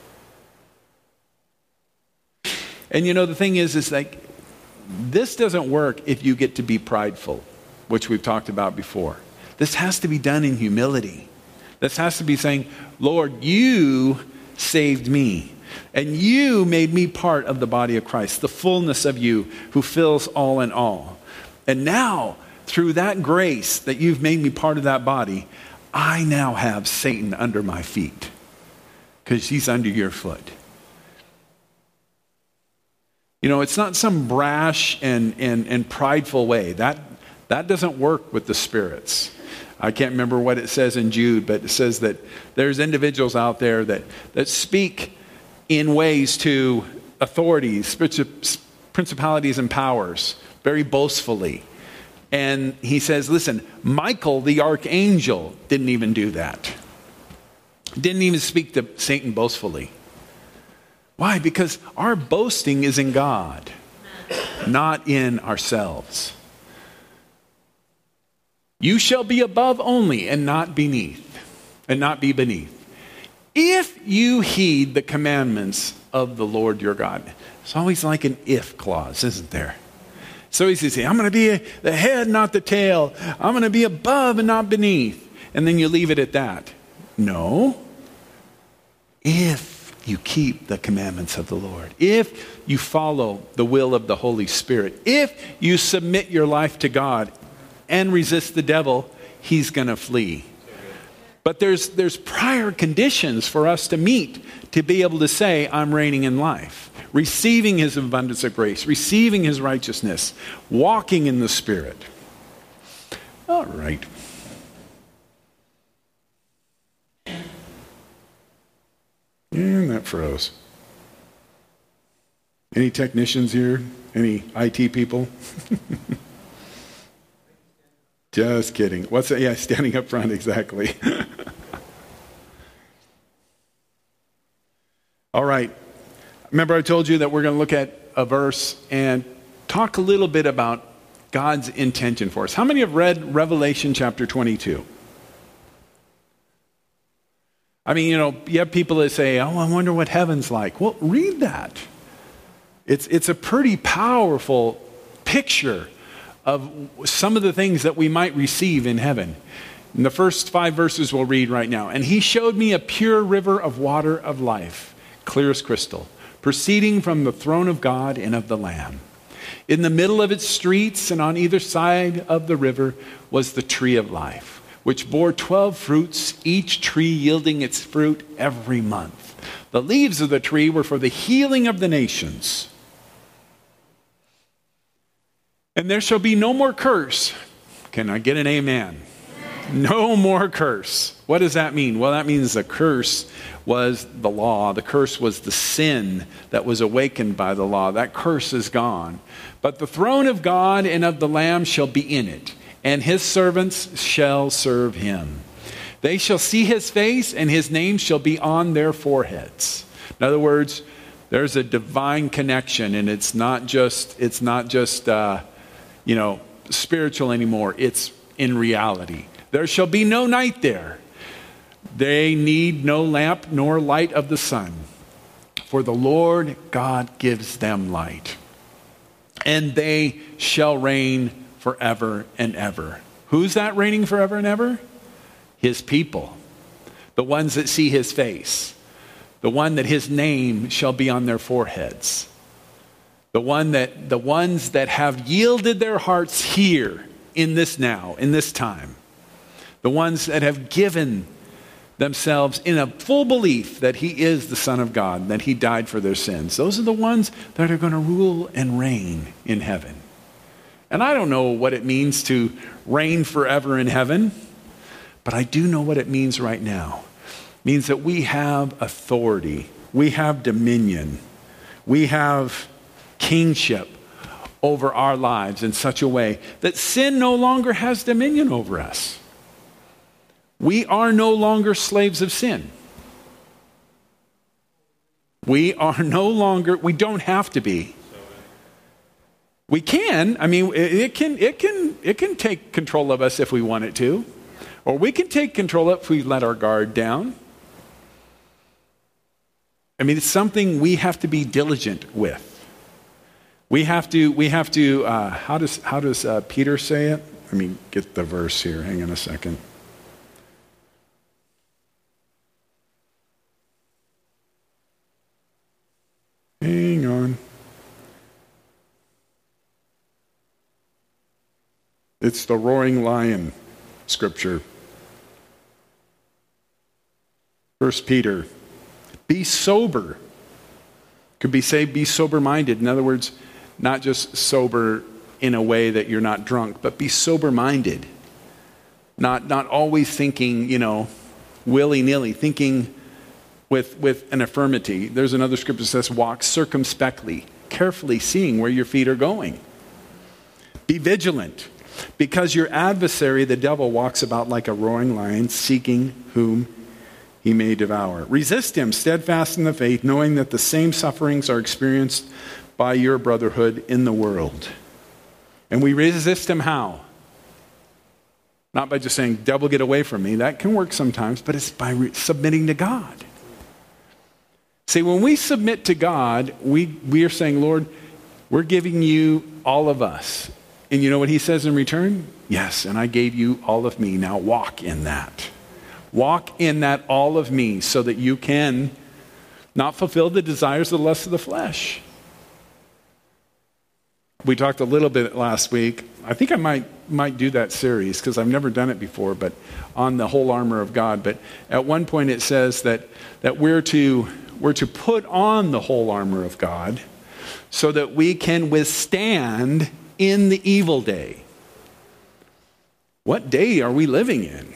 And you know, the thing is, is like, this doesn't work if you get to be prideful, which we've talked about before. This has to be done in humility. This has to be saying, Lord, you saved me. And you made me part of the body of Christ, the fullness of you who fills all in all. And now, through that grace that you've made me part of that body, I now have Satan under my feet because he's under your foot. You know, it's not some brash and, and, and prideful way. That, that doesn't work with the spirits. I can't remember what it says in Jude, but it says that there's individuals out there that, that speak in ways to authorities, principalities and powers, very boastfully. And he says, listen, Michael the archangel didn't even do that. Didn't even speak to Satan boastfully. Why? Because our boasting is in God, not in ourselves. You shall be above only and not beneath, and not be beneath. If you heed the commandments of the Lord your God. It's always like an if clause, isn't there? So he's saying, I'm going to be the head, not the tail. I'm going to be above and not beneath. And then you leave it at that. No. If you keep the commandments of the Lord, if you follow the will of the Holy Spirit, if you submit your life to God and resist the devil, he's going to flee. But there's there's prior conditions for us to meet to be able to say, I'm reigning in life. Receiving his abundance of grace, receiving his righteousness, walking in the Spirit. All right. And that froze. Any technicians here? Any I T people? Just kidding. What's that? Yeah, standing up front, exactly. All right. Remember I told you that we're going to look at a verse and talk a little bit about God's intention for us. How many have read Revelation chapter twenty-two? I mean, you know, you have people that say, oh, I wonder what heaven's like. Well, read that. It's, it's a pretty powerful picture of some of the things that we might receive in heaven. In the first five verses we'll read right now. And he showed me a pure river of water of life, clear as crystal, proceeding from the throne of God and of the Lamb. In the middle of its streets and on either side of the river was the tree of life, which bore twelve fruits, each tree yielding its fruit every month. The leaves of the tree were for the healing of the nations. And there shall be no more curse. Can I get an amen? No more curse. What does that mean? Well, that means the curse was the law. The curse was the sin that was awakened by the law. That curse is gone. But the throne of God and of the Lamb shall be in it, and his servants shall serve him. They shall see his face, and his name shall be on their foreheads. In other words, there's a divine connection, and it's not just it's not just uh, you know spiritual anymore. It's in reality. There shall be no night there. They need no lamp nor light of the sun, for the Lord God gives them light. And they shall reign forever and ever. Who's that reigning forever and ever? His people. The ones that see his face. The one that his name shall be on their foreheads. The one that the ones that have yielded their hearts here in this now, in this time. The ones that have given themselves in a full belief that he is the Son of God, that he died for their sins. Those are the ones that are going to rule and reign in heaven. And I don't know what it means to reign forever in heaven, but I do know what it means right now. It means that we have authority, we have dominion, we have kingship over our lives in such a way that sin no longer has dominion over us. We are no longer slaves of sin. We are no longer, we don't have to be. We can, I mean, it can, it can, it can take control of us if we want it to. Or we can take control if we let our guard down. I mean, it's something we have to be diligent with. We have to, we have to, uh, how does, how does uh, Peter say it? Let me get the verse here. Hang on a second. Hang on. It's the roaring lion scripture. First Peter, be sober. Could be say be sober-minded. In other words, not just sober in a way that you're not drunk, but be sober-minded. Not not always thinking, you know, willy-nilly, thinking with with an affirmity. There's another scripture that says walk circumspectly, carefully seeing where your feet are going. Be vigilant, because your adversary, the devil, walks about like a roaring lion, seeking whom he may devour. Resist him, steadfast in the faith, knowing that the same sufferings are experienced by your brotherhood in the world. And we resist him how? Not by just saying, devil, get away from me. That can work sometimes, but it's by re- submitting to God. See, when we submit to God, we, we are saying, Lord, we're giving you all of us. And you know what he says in return? Yes, and I gave you all of me. Now walk in that. Walk in that all of me so that you can not fulfill the desires of the lust of the flesh. We talked a little bit last week. I think I might might do that series because I've never done it before, but on the whole armor of God. But at one point it says that that we're to we're to put on the whole armor of God so that we can withstand in the evil day. What day are we living in?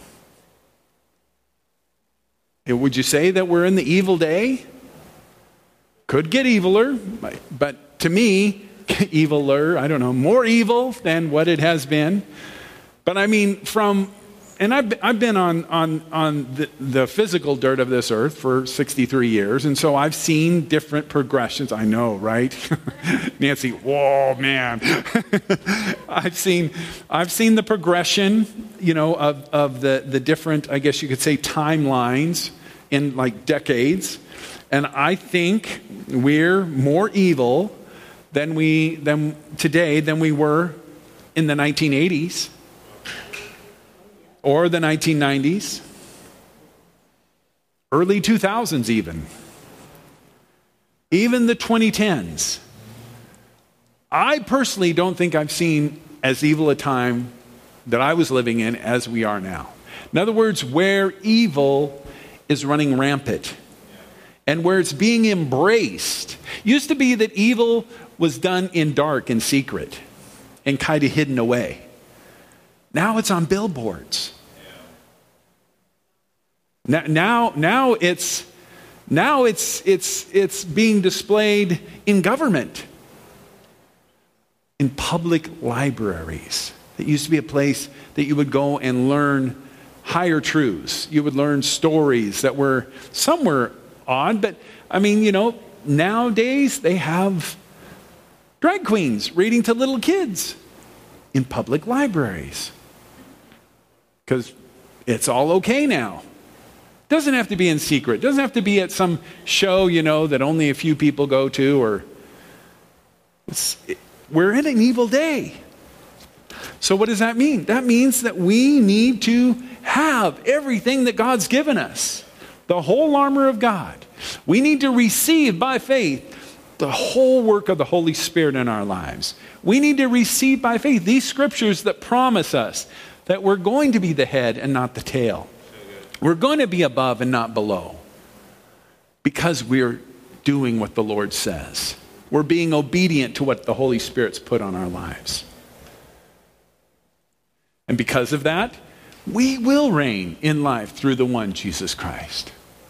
Would you say that we're in the evil day? Could get eviler, but to me, eviler, I don't know, more evil than what it has been. But I mean, from, and I've, I've been on, on, on the, the physical dirt of this earth for sixty-three years, and so I've seen different progressions. I know, right? Nancy, whoa, man. I've seen, I've seen the progression, you know, of, of the, the different, I guess you could say, timelines in like decades. And I think we're more evil than we than today than we were in the nineteen eighties or the nineteen nineties, early two thousands even, even the twenty tens. I personally don't think I've seen as evil a time that I was living in as we are now. In other words, where evil is running rampant and where it's being embraced. Used to be that evil was done in dark and secret and kind of hidden away. Now it's on billboards. Now, now, now it's now it's it's it's being displayed in government, in public libraries. It used to be a place that you would go and learn higher truths. You would learn stories that were, some were odd, but I mean, you know, nowadays they have drag queens reading to little kids in public libraries. Because it's all okay now. Doesn't have to be in secret. Doesn't have to be at some show, you know, that only a few people go to, or it's, it, we're in an evil day. So what does that mean? That means that we need to have everything that God's given us. The whole armor of God. We need to receive by faith the whole work of the Holy Spirit in our lives. We need to receive by faith these scriptures that promise us that we're going to be the head and not the tail. We're going to be above and not below. Because we're doing what the Lord says. We're being obedient to what the Holy Spirit's put on our lives. And because of that, we will reign in life through the one, Jesus Christ.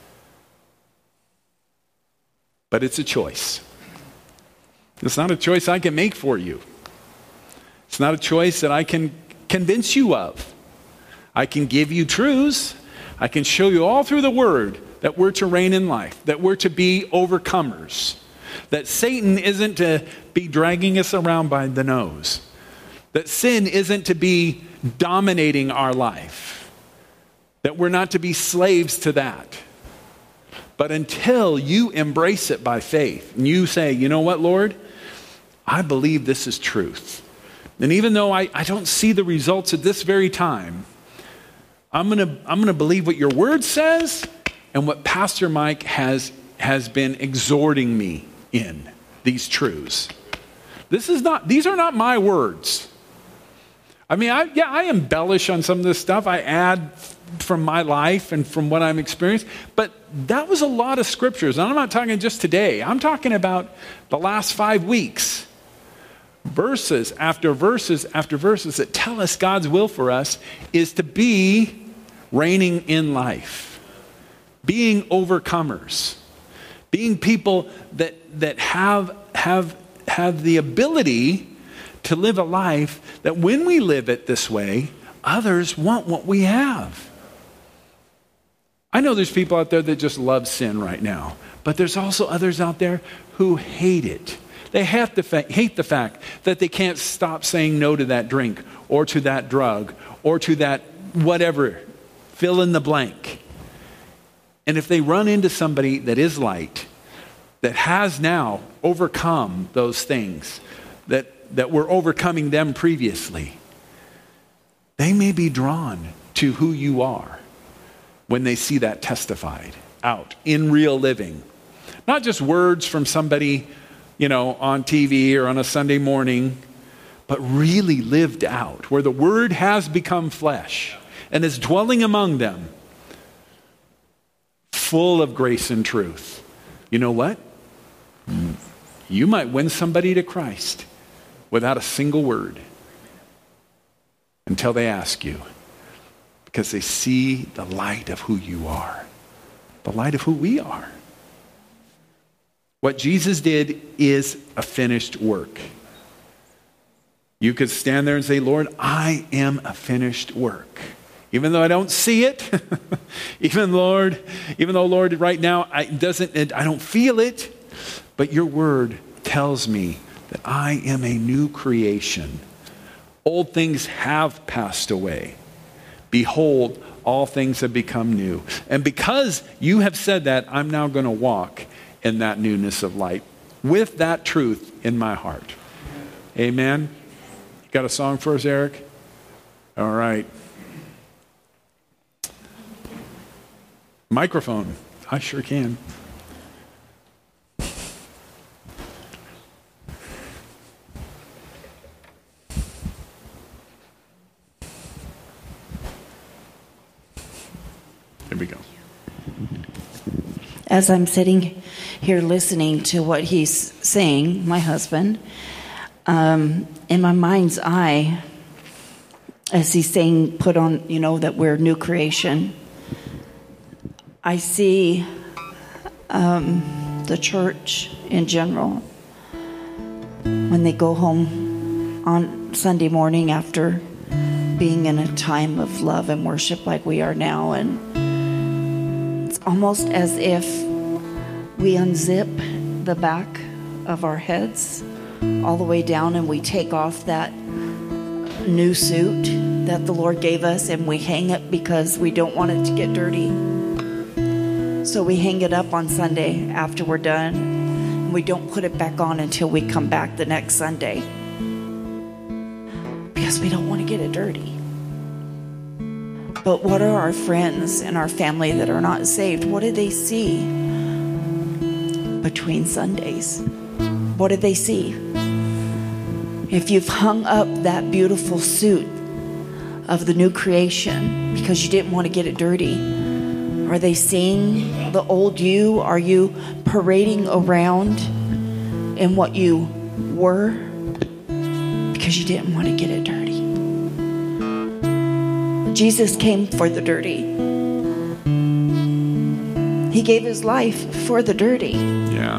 But it's a choice. It's not a choice I can make for you. It's not a choice that I can convince you of. I can give you truths. I can show you all through the Word that we're to reign in life, that we're to be overcomers, that Satan isn't to be dragging us around by the nose, that sin isn't to be dominating our life. that we're not to be slaves to that. But until you embrace it by faith and you say, you know what, Lord, I believe this is truth. And even though I, I don't see the results at this very time, I'm going to I'm going to believe what your word says and what Pastor Mike has has been exhorting me in, these truths. This is not these are not my words. I mean, I, yeah, I embellish on some of this stuff. I add from my life and from what I'm experiencing. But that was a lot of scriptures. And I'm not talking just today. I'm talking about the last five weeks. Verses after verses after verses that tell us God's will for us is to be reigning in life. Being overcomers. Being people that, that have, have, have the ability to live a life that when we live it this way, others want what we have. I know there's people out there that just love sin right now, but there's also others out there who hate it. They have to fa- hate the fact that they can't stop saying no to that drink or to that drug or to that whatever, fill in the blank. And if they run into somebody that is light, that has now overcome those things that that were overcoming them previously, they may be drawn to who you are when they see that testified out in real living. Not just words from somebody, you know, on T V or on a Sunday morning, but really lived out, where the word has become flesh and is dwelling among them, full of grace and truth. You know what? You might win somebody to Christ without a single word until they ask you, because they see the light of who you are, the light of who we are. What Jesus did is a finished work. You could stand there and say, Lord, I am a finished work. Even though I don't see it, even Lord, even though Lord, right now I doesn't, I don't feel it, but your word tells me that I am a new creation. Old things have passed away. Behold, all things have become new. And because you have said that, I'm now going to walk in that newness of light with that truth in my heart. Amen. You got a song for us, Eric? All right. Microphone. I sure can. Here we go. As I'm sitting here listening to what he's saying, my husband, um, in my mind's eye, as he's saying, put on, you know, that we're new creation, I see um, the church in general, when they go home on Sunday morning after being in a time of love and worship like we are now, and it's almost as if we unzip the back of our heads all the way down and we take off that new suit that the Lord gave us and we hang it because we don't want it to get dirty. So we hang it up on Sunday after we're done, and we don't put it back on until we come back the next Sunday because we don't want to get it dirty. But what are our friends and our family that are not saved? What do they see between Sundays? What do they see? If you've hung up that beautiful suit of the new creation because you didn't want to get it dirty, are they seeing the old you? Are you parading around in what you were because you didn't want to get it dirty? Jesus came for the dirty. He gave his life for the dirty. Yeah.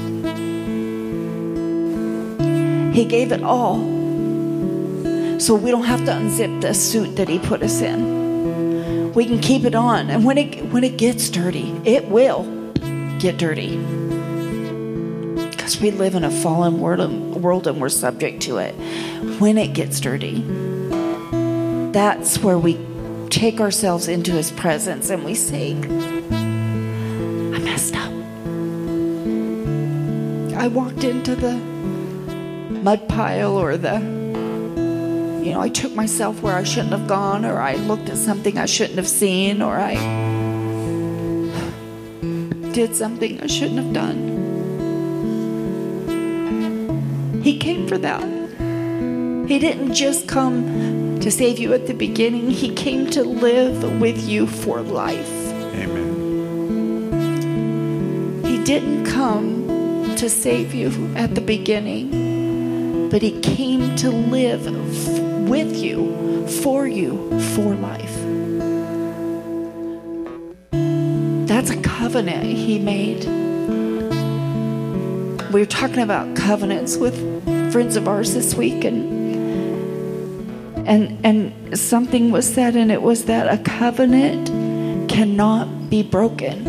He gave it all. So we don't have to unzip the suit that he put us in. We can keep it on. And when it when it gets dirty, it will get dirty. Because we live in a fallen world and we're subject to it. When it gets dirty, that's where we take ourselves into his presence and we say, I messed up. I walked into the mud pile, or the, you know, I took myself where I shouldn't have gone, or I looked at something I shouldn't have seen, or I did something I shouldn't have done. He came for that. He didn't just come to save you at the beginning. He came to live with you for life. Amen. He didn't come to save you at the beginning, but he came to live f- with you, for you, for life. That's a covenant he made. We were talking about covenants with friends of ours this week, and and and something was said, and it was that a covenant cannot be broken.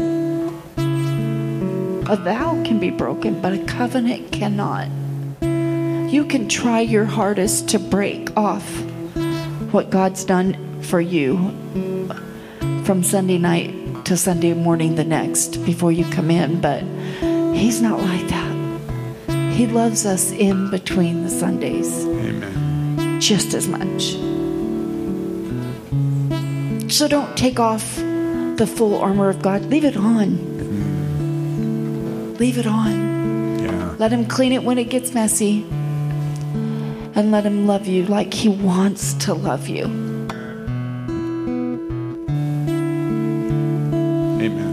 A vow can be broken, but a covenant cannot. You can try your hardest to break off what God's done for you from Sunday night to Sunday morning the next before you come in, but he's not like that. He loves us in between the Sundays. Amen. Just as much. So don't take off the full armor of God. Leave it on. Leave it on. Yeah. Let him clean it when it gets messy. And let him love you like he wants to love you. Amen.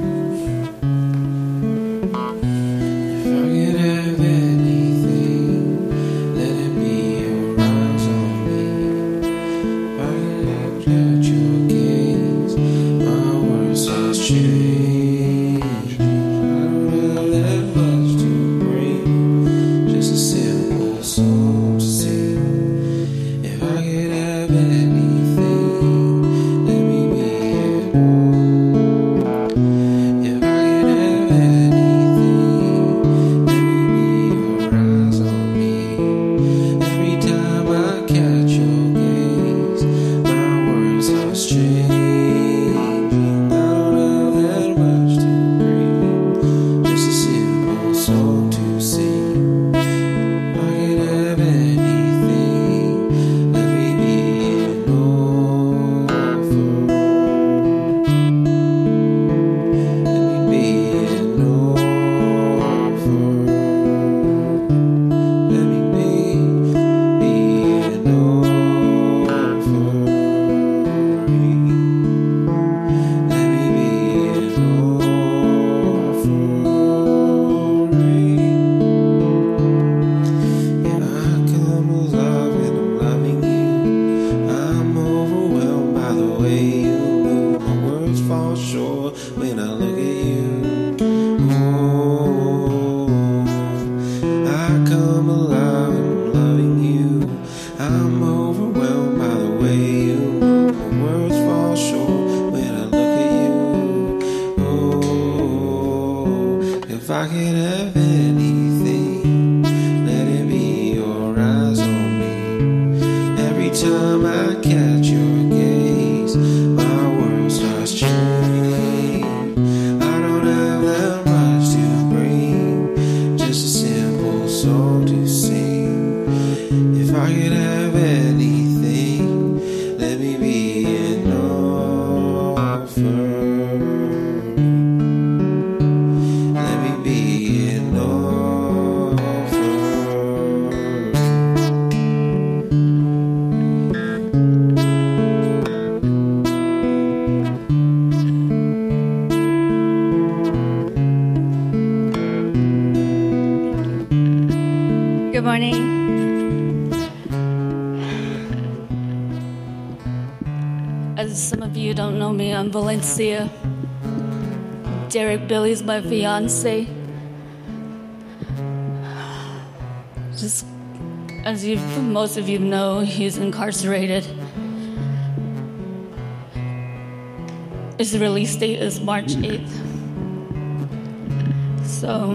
Good morning. As some of you don't know me, I'm Valencia. Derek Billy's my fiance. Just as you, most of you know, he's incarcerated. His release date is March eighth. So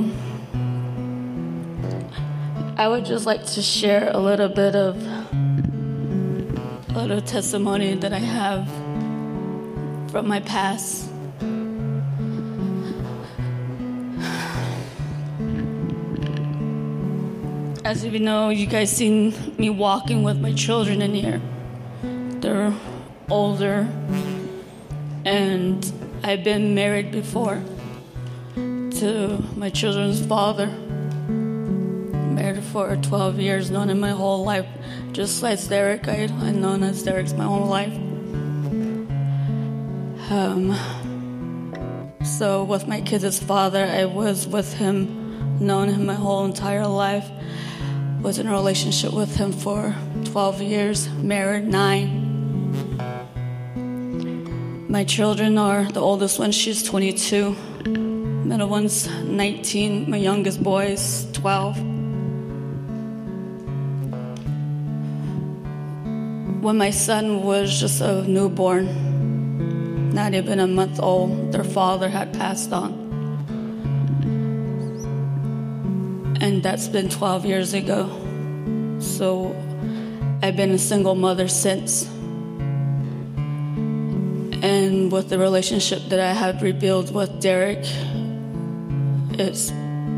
I would just like to share a little bit of a little testimony that I have from my past. As you know, you guys seen me walking with my children in here. They're older, and I've been married before to my children's father. Married for twelve years, known him my whole life. Just like Derek, I, I've known as Derek's my whole life. Um, so with my kids' father, I was with him, known him my whole entire life. Was in a relationship with him for twelve years, married nine. My children are, the oldest one, she's twenty-two. Middle one's nineteen. My youngest boy is twelve. When my son was just a newborn, not even a month old, their father had passed on. And that's been twelve years ago. So I've been a single mother since. And with the relationship that I have rebuilt with Derek, it's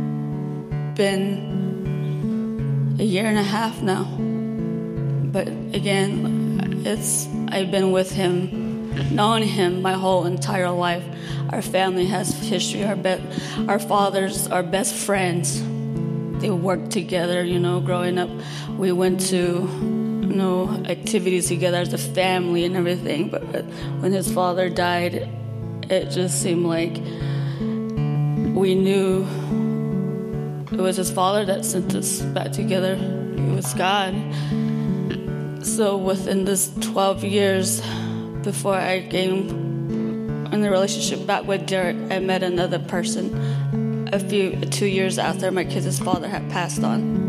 been a year and a half now. But again, it's I've been with him, known him my whole entire life. Our family has history. Our be- our fathers are best friends. They worked together, you know, growing up. We went to, you know, activities together as a family and everything. But when his father died, it just seemed like we knew it was his father that sent us back together. It was God. So within this twelve years before I came in the relationship back with Derek, I met another person a few, two years after my kids' father had passed on.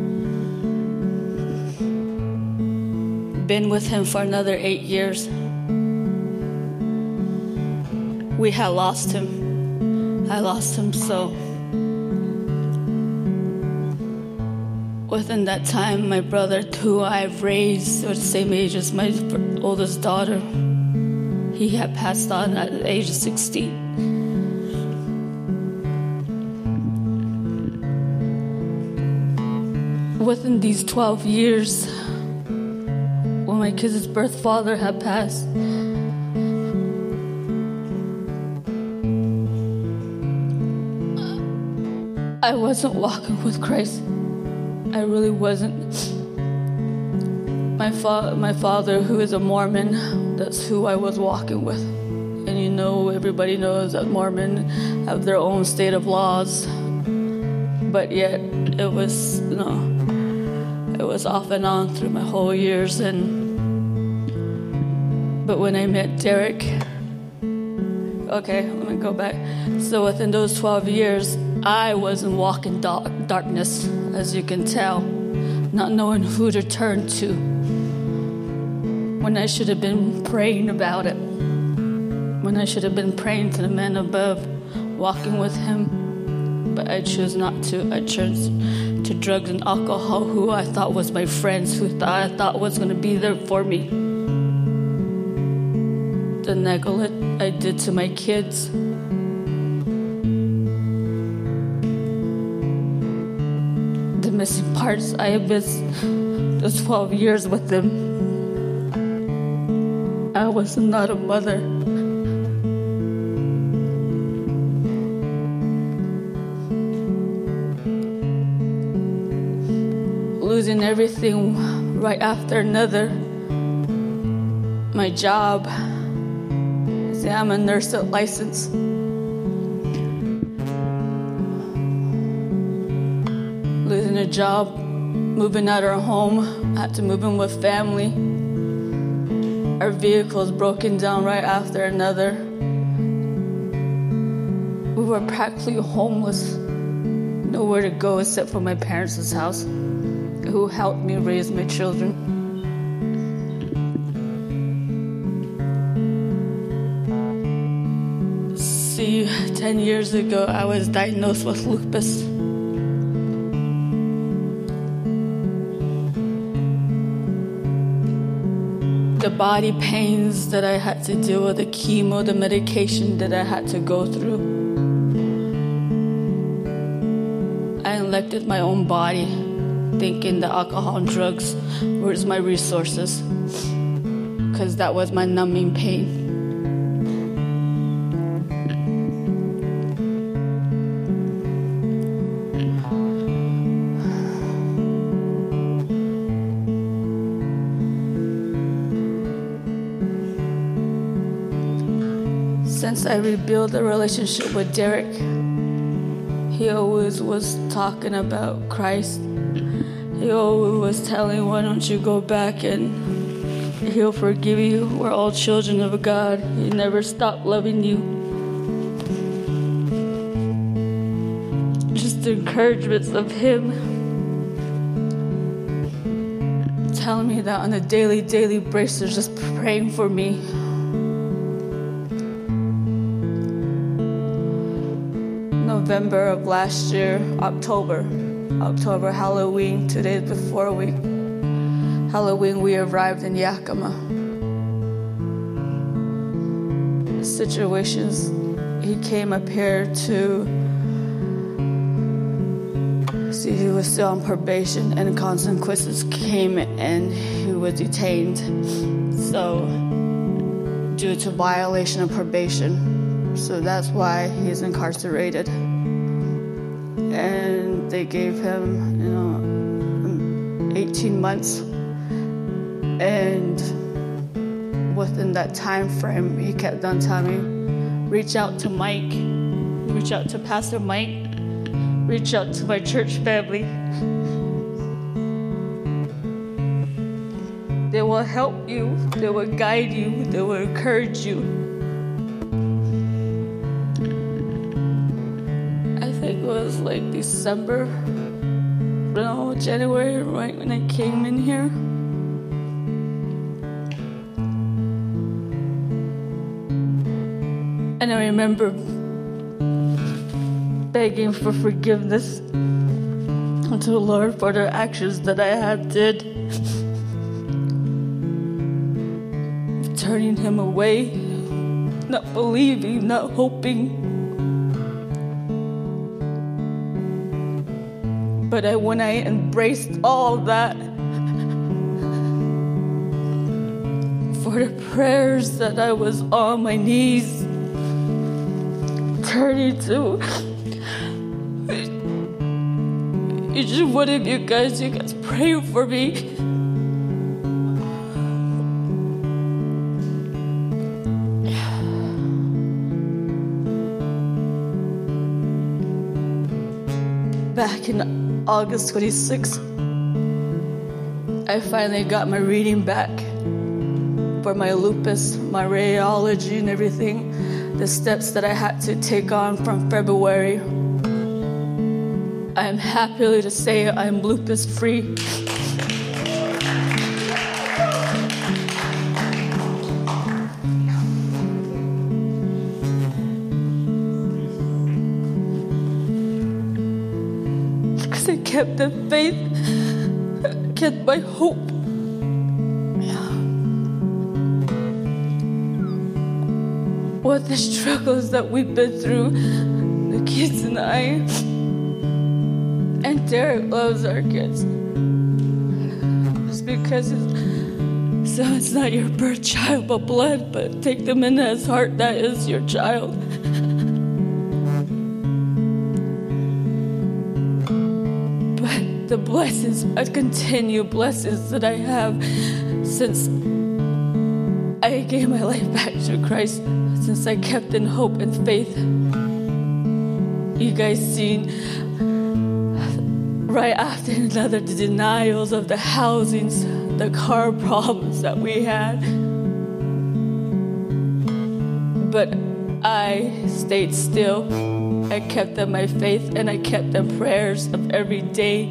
Been with him for another eight years. We had lost him. I lost him, so within that time, my brother, who I've raised at the same age as my oldest daughter, he had passed on at the age of sixteen. Within these twelve years, when my kids' birth father had passed, I wasn't walking with Christ. I really wasn't. My, fa- my father, who is a Mormon, that's who I was walking with. And you know, everybody knows that Mormon have their own state of laws. But yet, it was, you know, it was off and on through my whole years. And but when I met Derek, okay, let me go back. So within those twelve years, I was in walking dark, darkness, as you can tell, not knowing who to turn to, when I should have been praying about it, when I should have been praying to the man above, walking with him. But I chose not to. I chose to drugs and alcohol, who I thought was my friends, who thought I thought was going to be there for me. The neglect I did to my kids. The missing parts I have missed those twelve years with them. I was not a mother. Losing everything right after another. My job. See, I'm a nurse at license. Losing a job, moving out of our home, had to move in with family. Our vehicles broken down right after another. We were practically homeless. Nowhere to go except for my parents' house, who helped me raise my children. See, ten years ago, I was diagnosed with lupus. The body pains that I had to deal with, the chemo, the medication that I had to go through. I neglected my own body, thinking the alcohol and drugs were my resources, because that was my numbing pain. Since I rebuilt the relationship with Derek, he always was talking about Christ. He always was telling, why don't you go back and he'll forgive you. We're all children of God. He never stopped loving you. Just the encouragements of him telling me that on a daily, daily basis, just praying for me. November of last year, October, October, Halloween, two days before we, Halloween, we arrived in Yakima. Situations, he came up here to see he was still on probation, and consequences came and he was detained. So, due to violation of probation, so that's why he's incarcerated. And they gave him, you know, eighteen months. And within that time frame, he kept on telling me, reach out to Mike, reach out to Pastor Mike, reach out to my church family. They will help you, they will guide you, they will encourage you. It was like December, no, January, right when I came in here. And I remember begging for forgiveness to the Lord for the actions that I had did. Turning him away, not believing, not hoping. But I, when I embraced all that, for the prayers that I was on my knees, turning to, each one of you guys, you guys pray for me. Back in August twenty-sixth, I finally got my reading back for my lupus, my radiology and everything, the steps that I had to take on from February. I am happy to say I'm lupus free. I kept the faith, kept my hope. What the struggles that we've been through, the kids and I, and Derek loves our kids. It's because it's, so it's not your birth child but blood, but take them in his heart, that is your child. The blessings, a continued blessings that I have since I gave my life back to Christ, since I kept in hope and faith. You guys seen right after another the denials of the housings, the car problems that we had. But I stayed still. I kept up my faith and I kept the prayers of every day.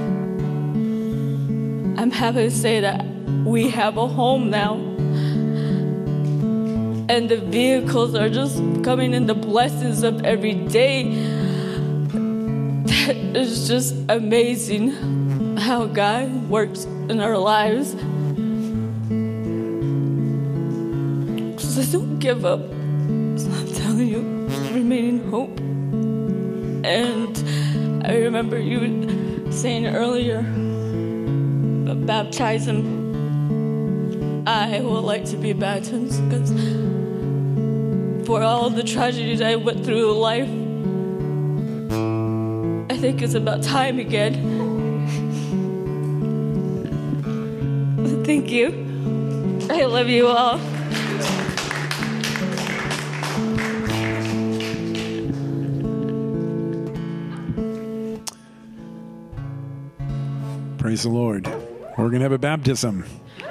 I'm happy to say that we have a home now. And the vehicles are just coming in, the blessings of every day. That is just amazing how God works in our lives. says, don't give up. So I'm telling you, remain in hope. And I remember you saying earlier about baptism. I would like to be baptized because for all of the tragedies I went through in life, I think it's about time again. Thank you. I love you all. Praise the Lord. We're going to have a baptism.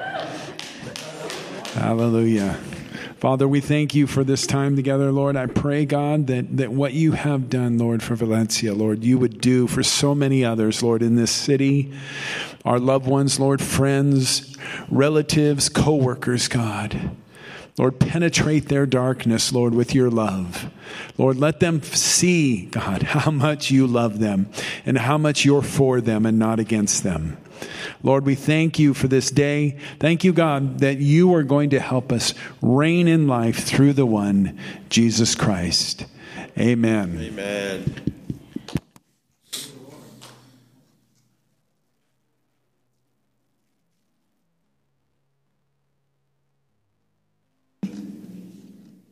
Hallelujah. Father, we thank you for this time together, Lord. I pray, God, that, that what you have done, Lord, for Valencia, Lord, you would do for so many others, Lord, in this city, our loved ones, Lord, friends, relatives, co-workers, God. Lord, penetrate their darkness, Lord, with your love. Lord, let them see, God, how much you love them and how much you're for them and not against them. Lord, we thank you for this day. Thank you, God, that you are going to help us reign in life through the one, Jesus Christ. Amen. Amen.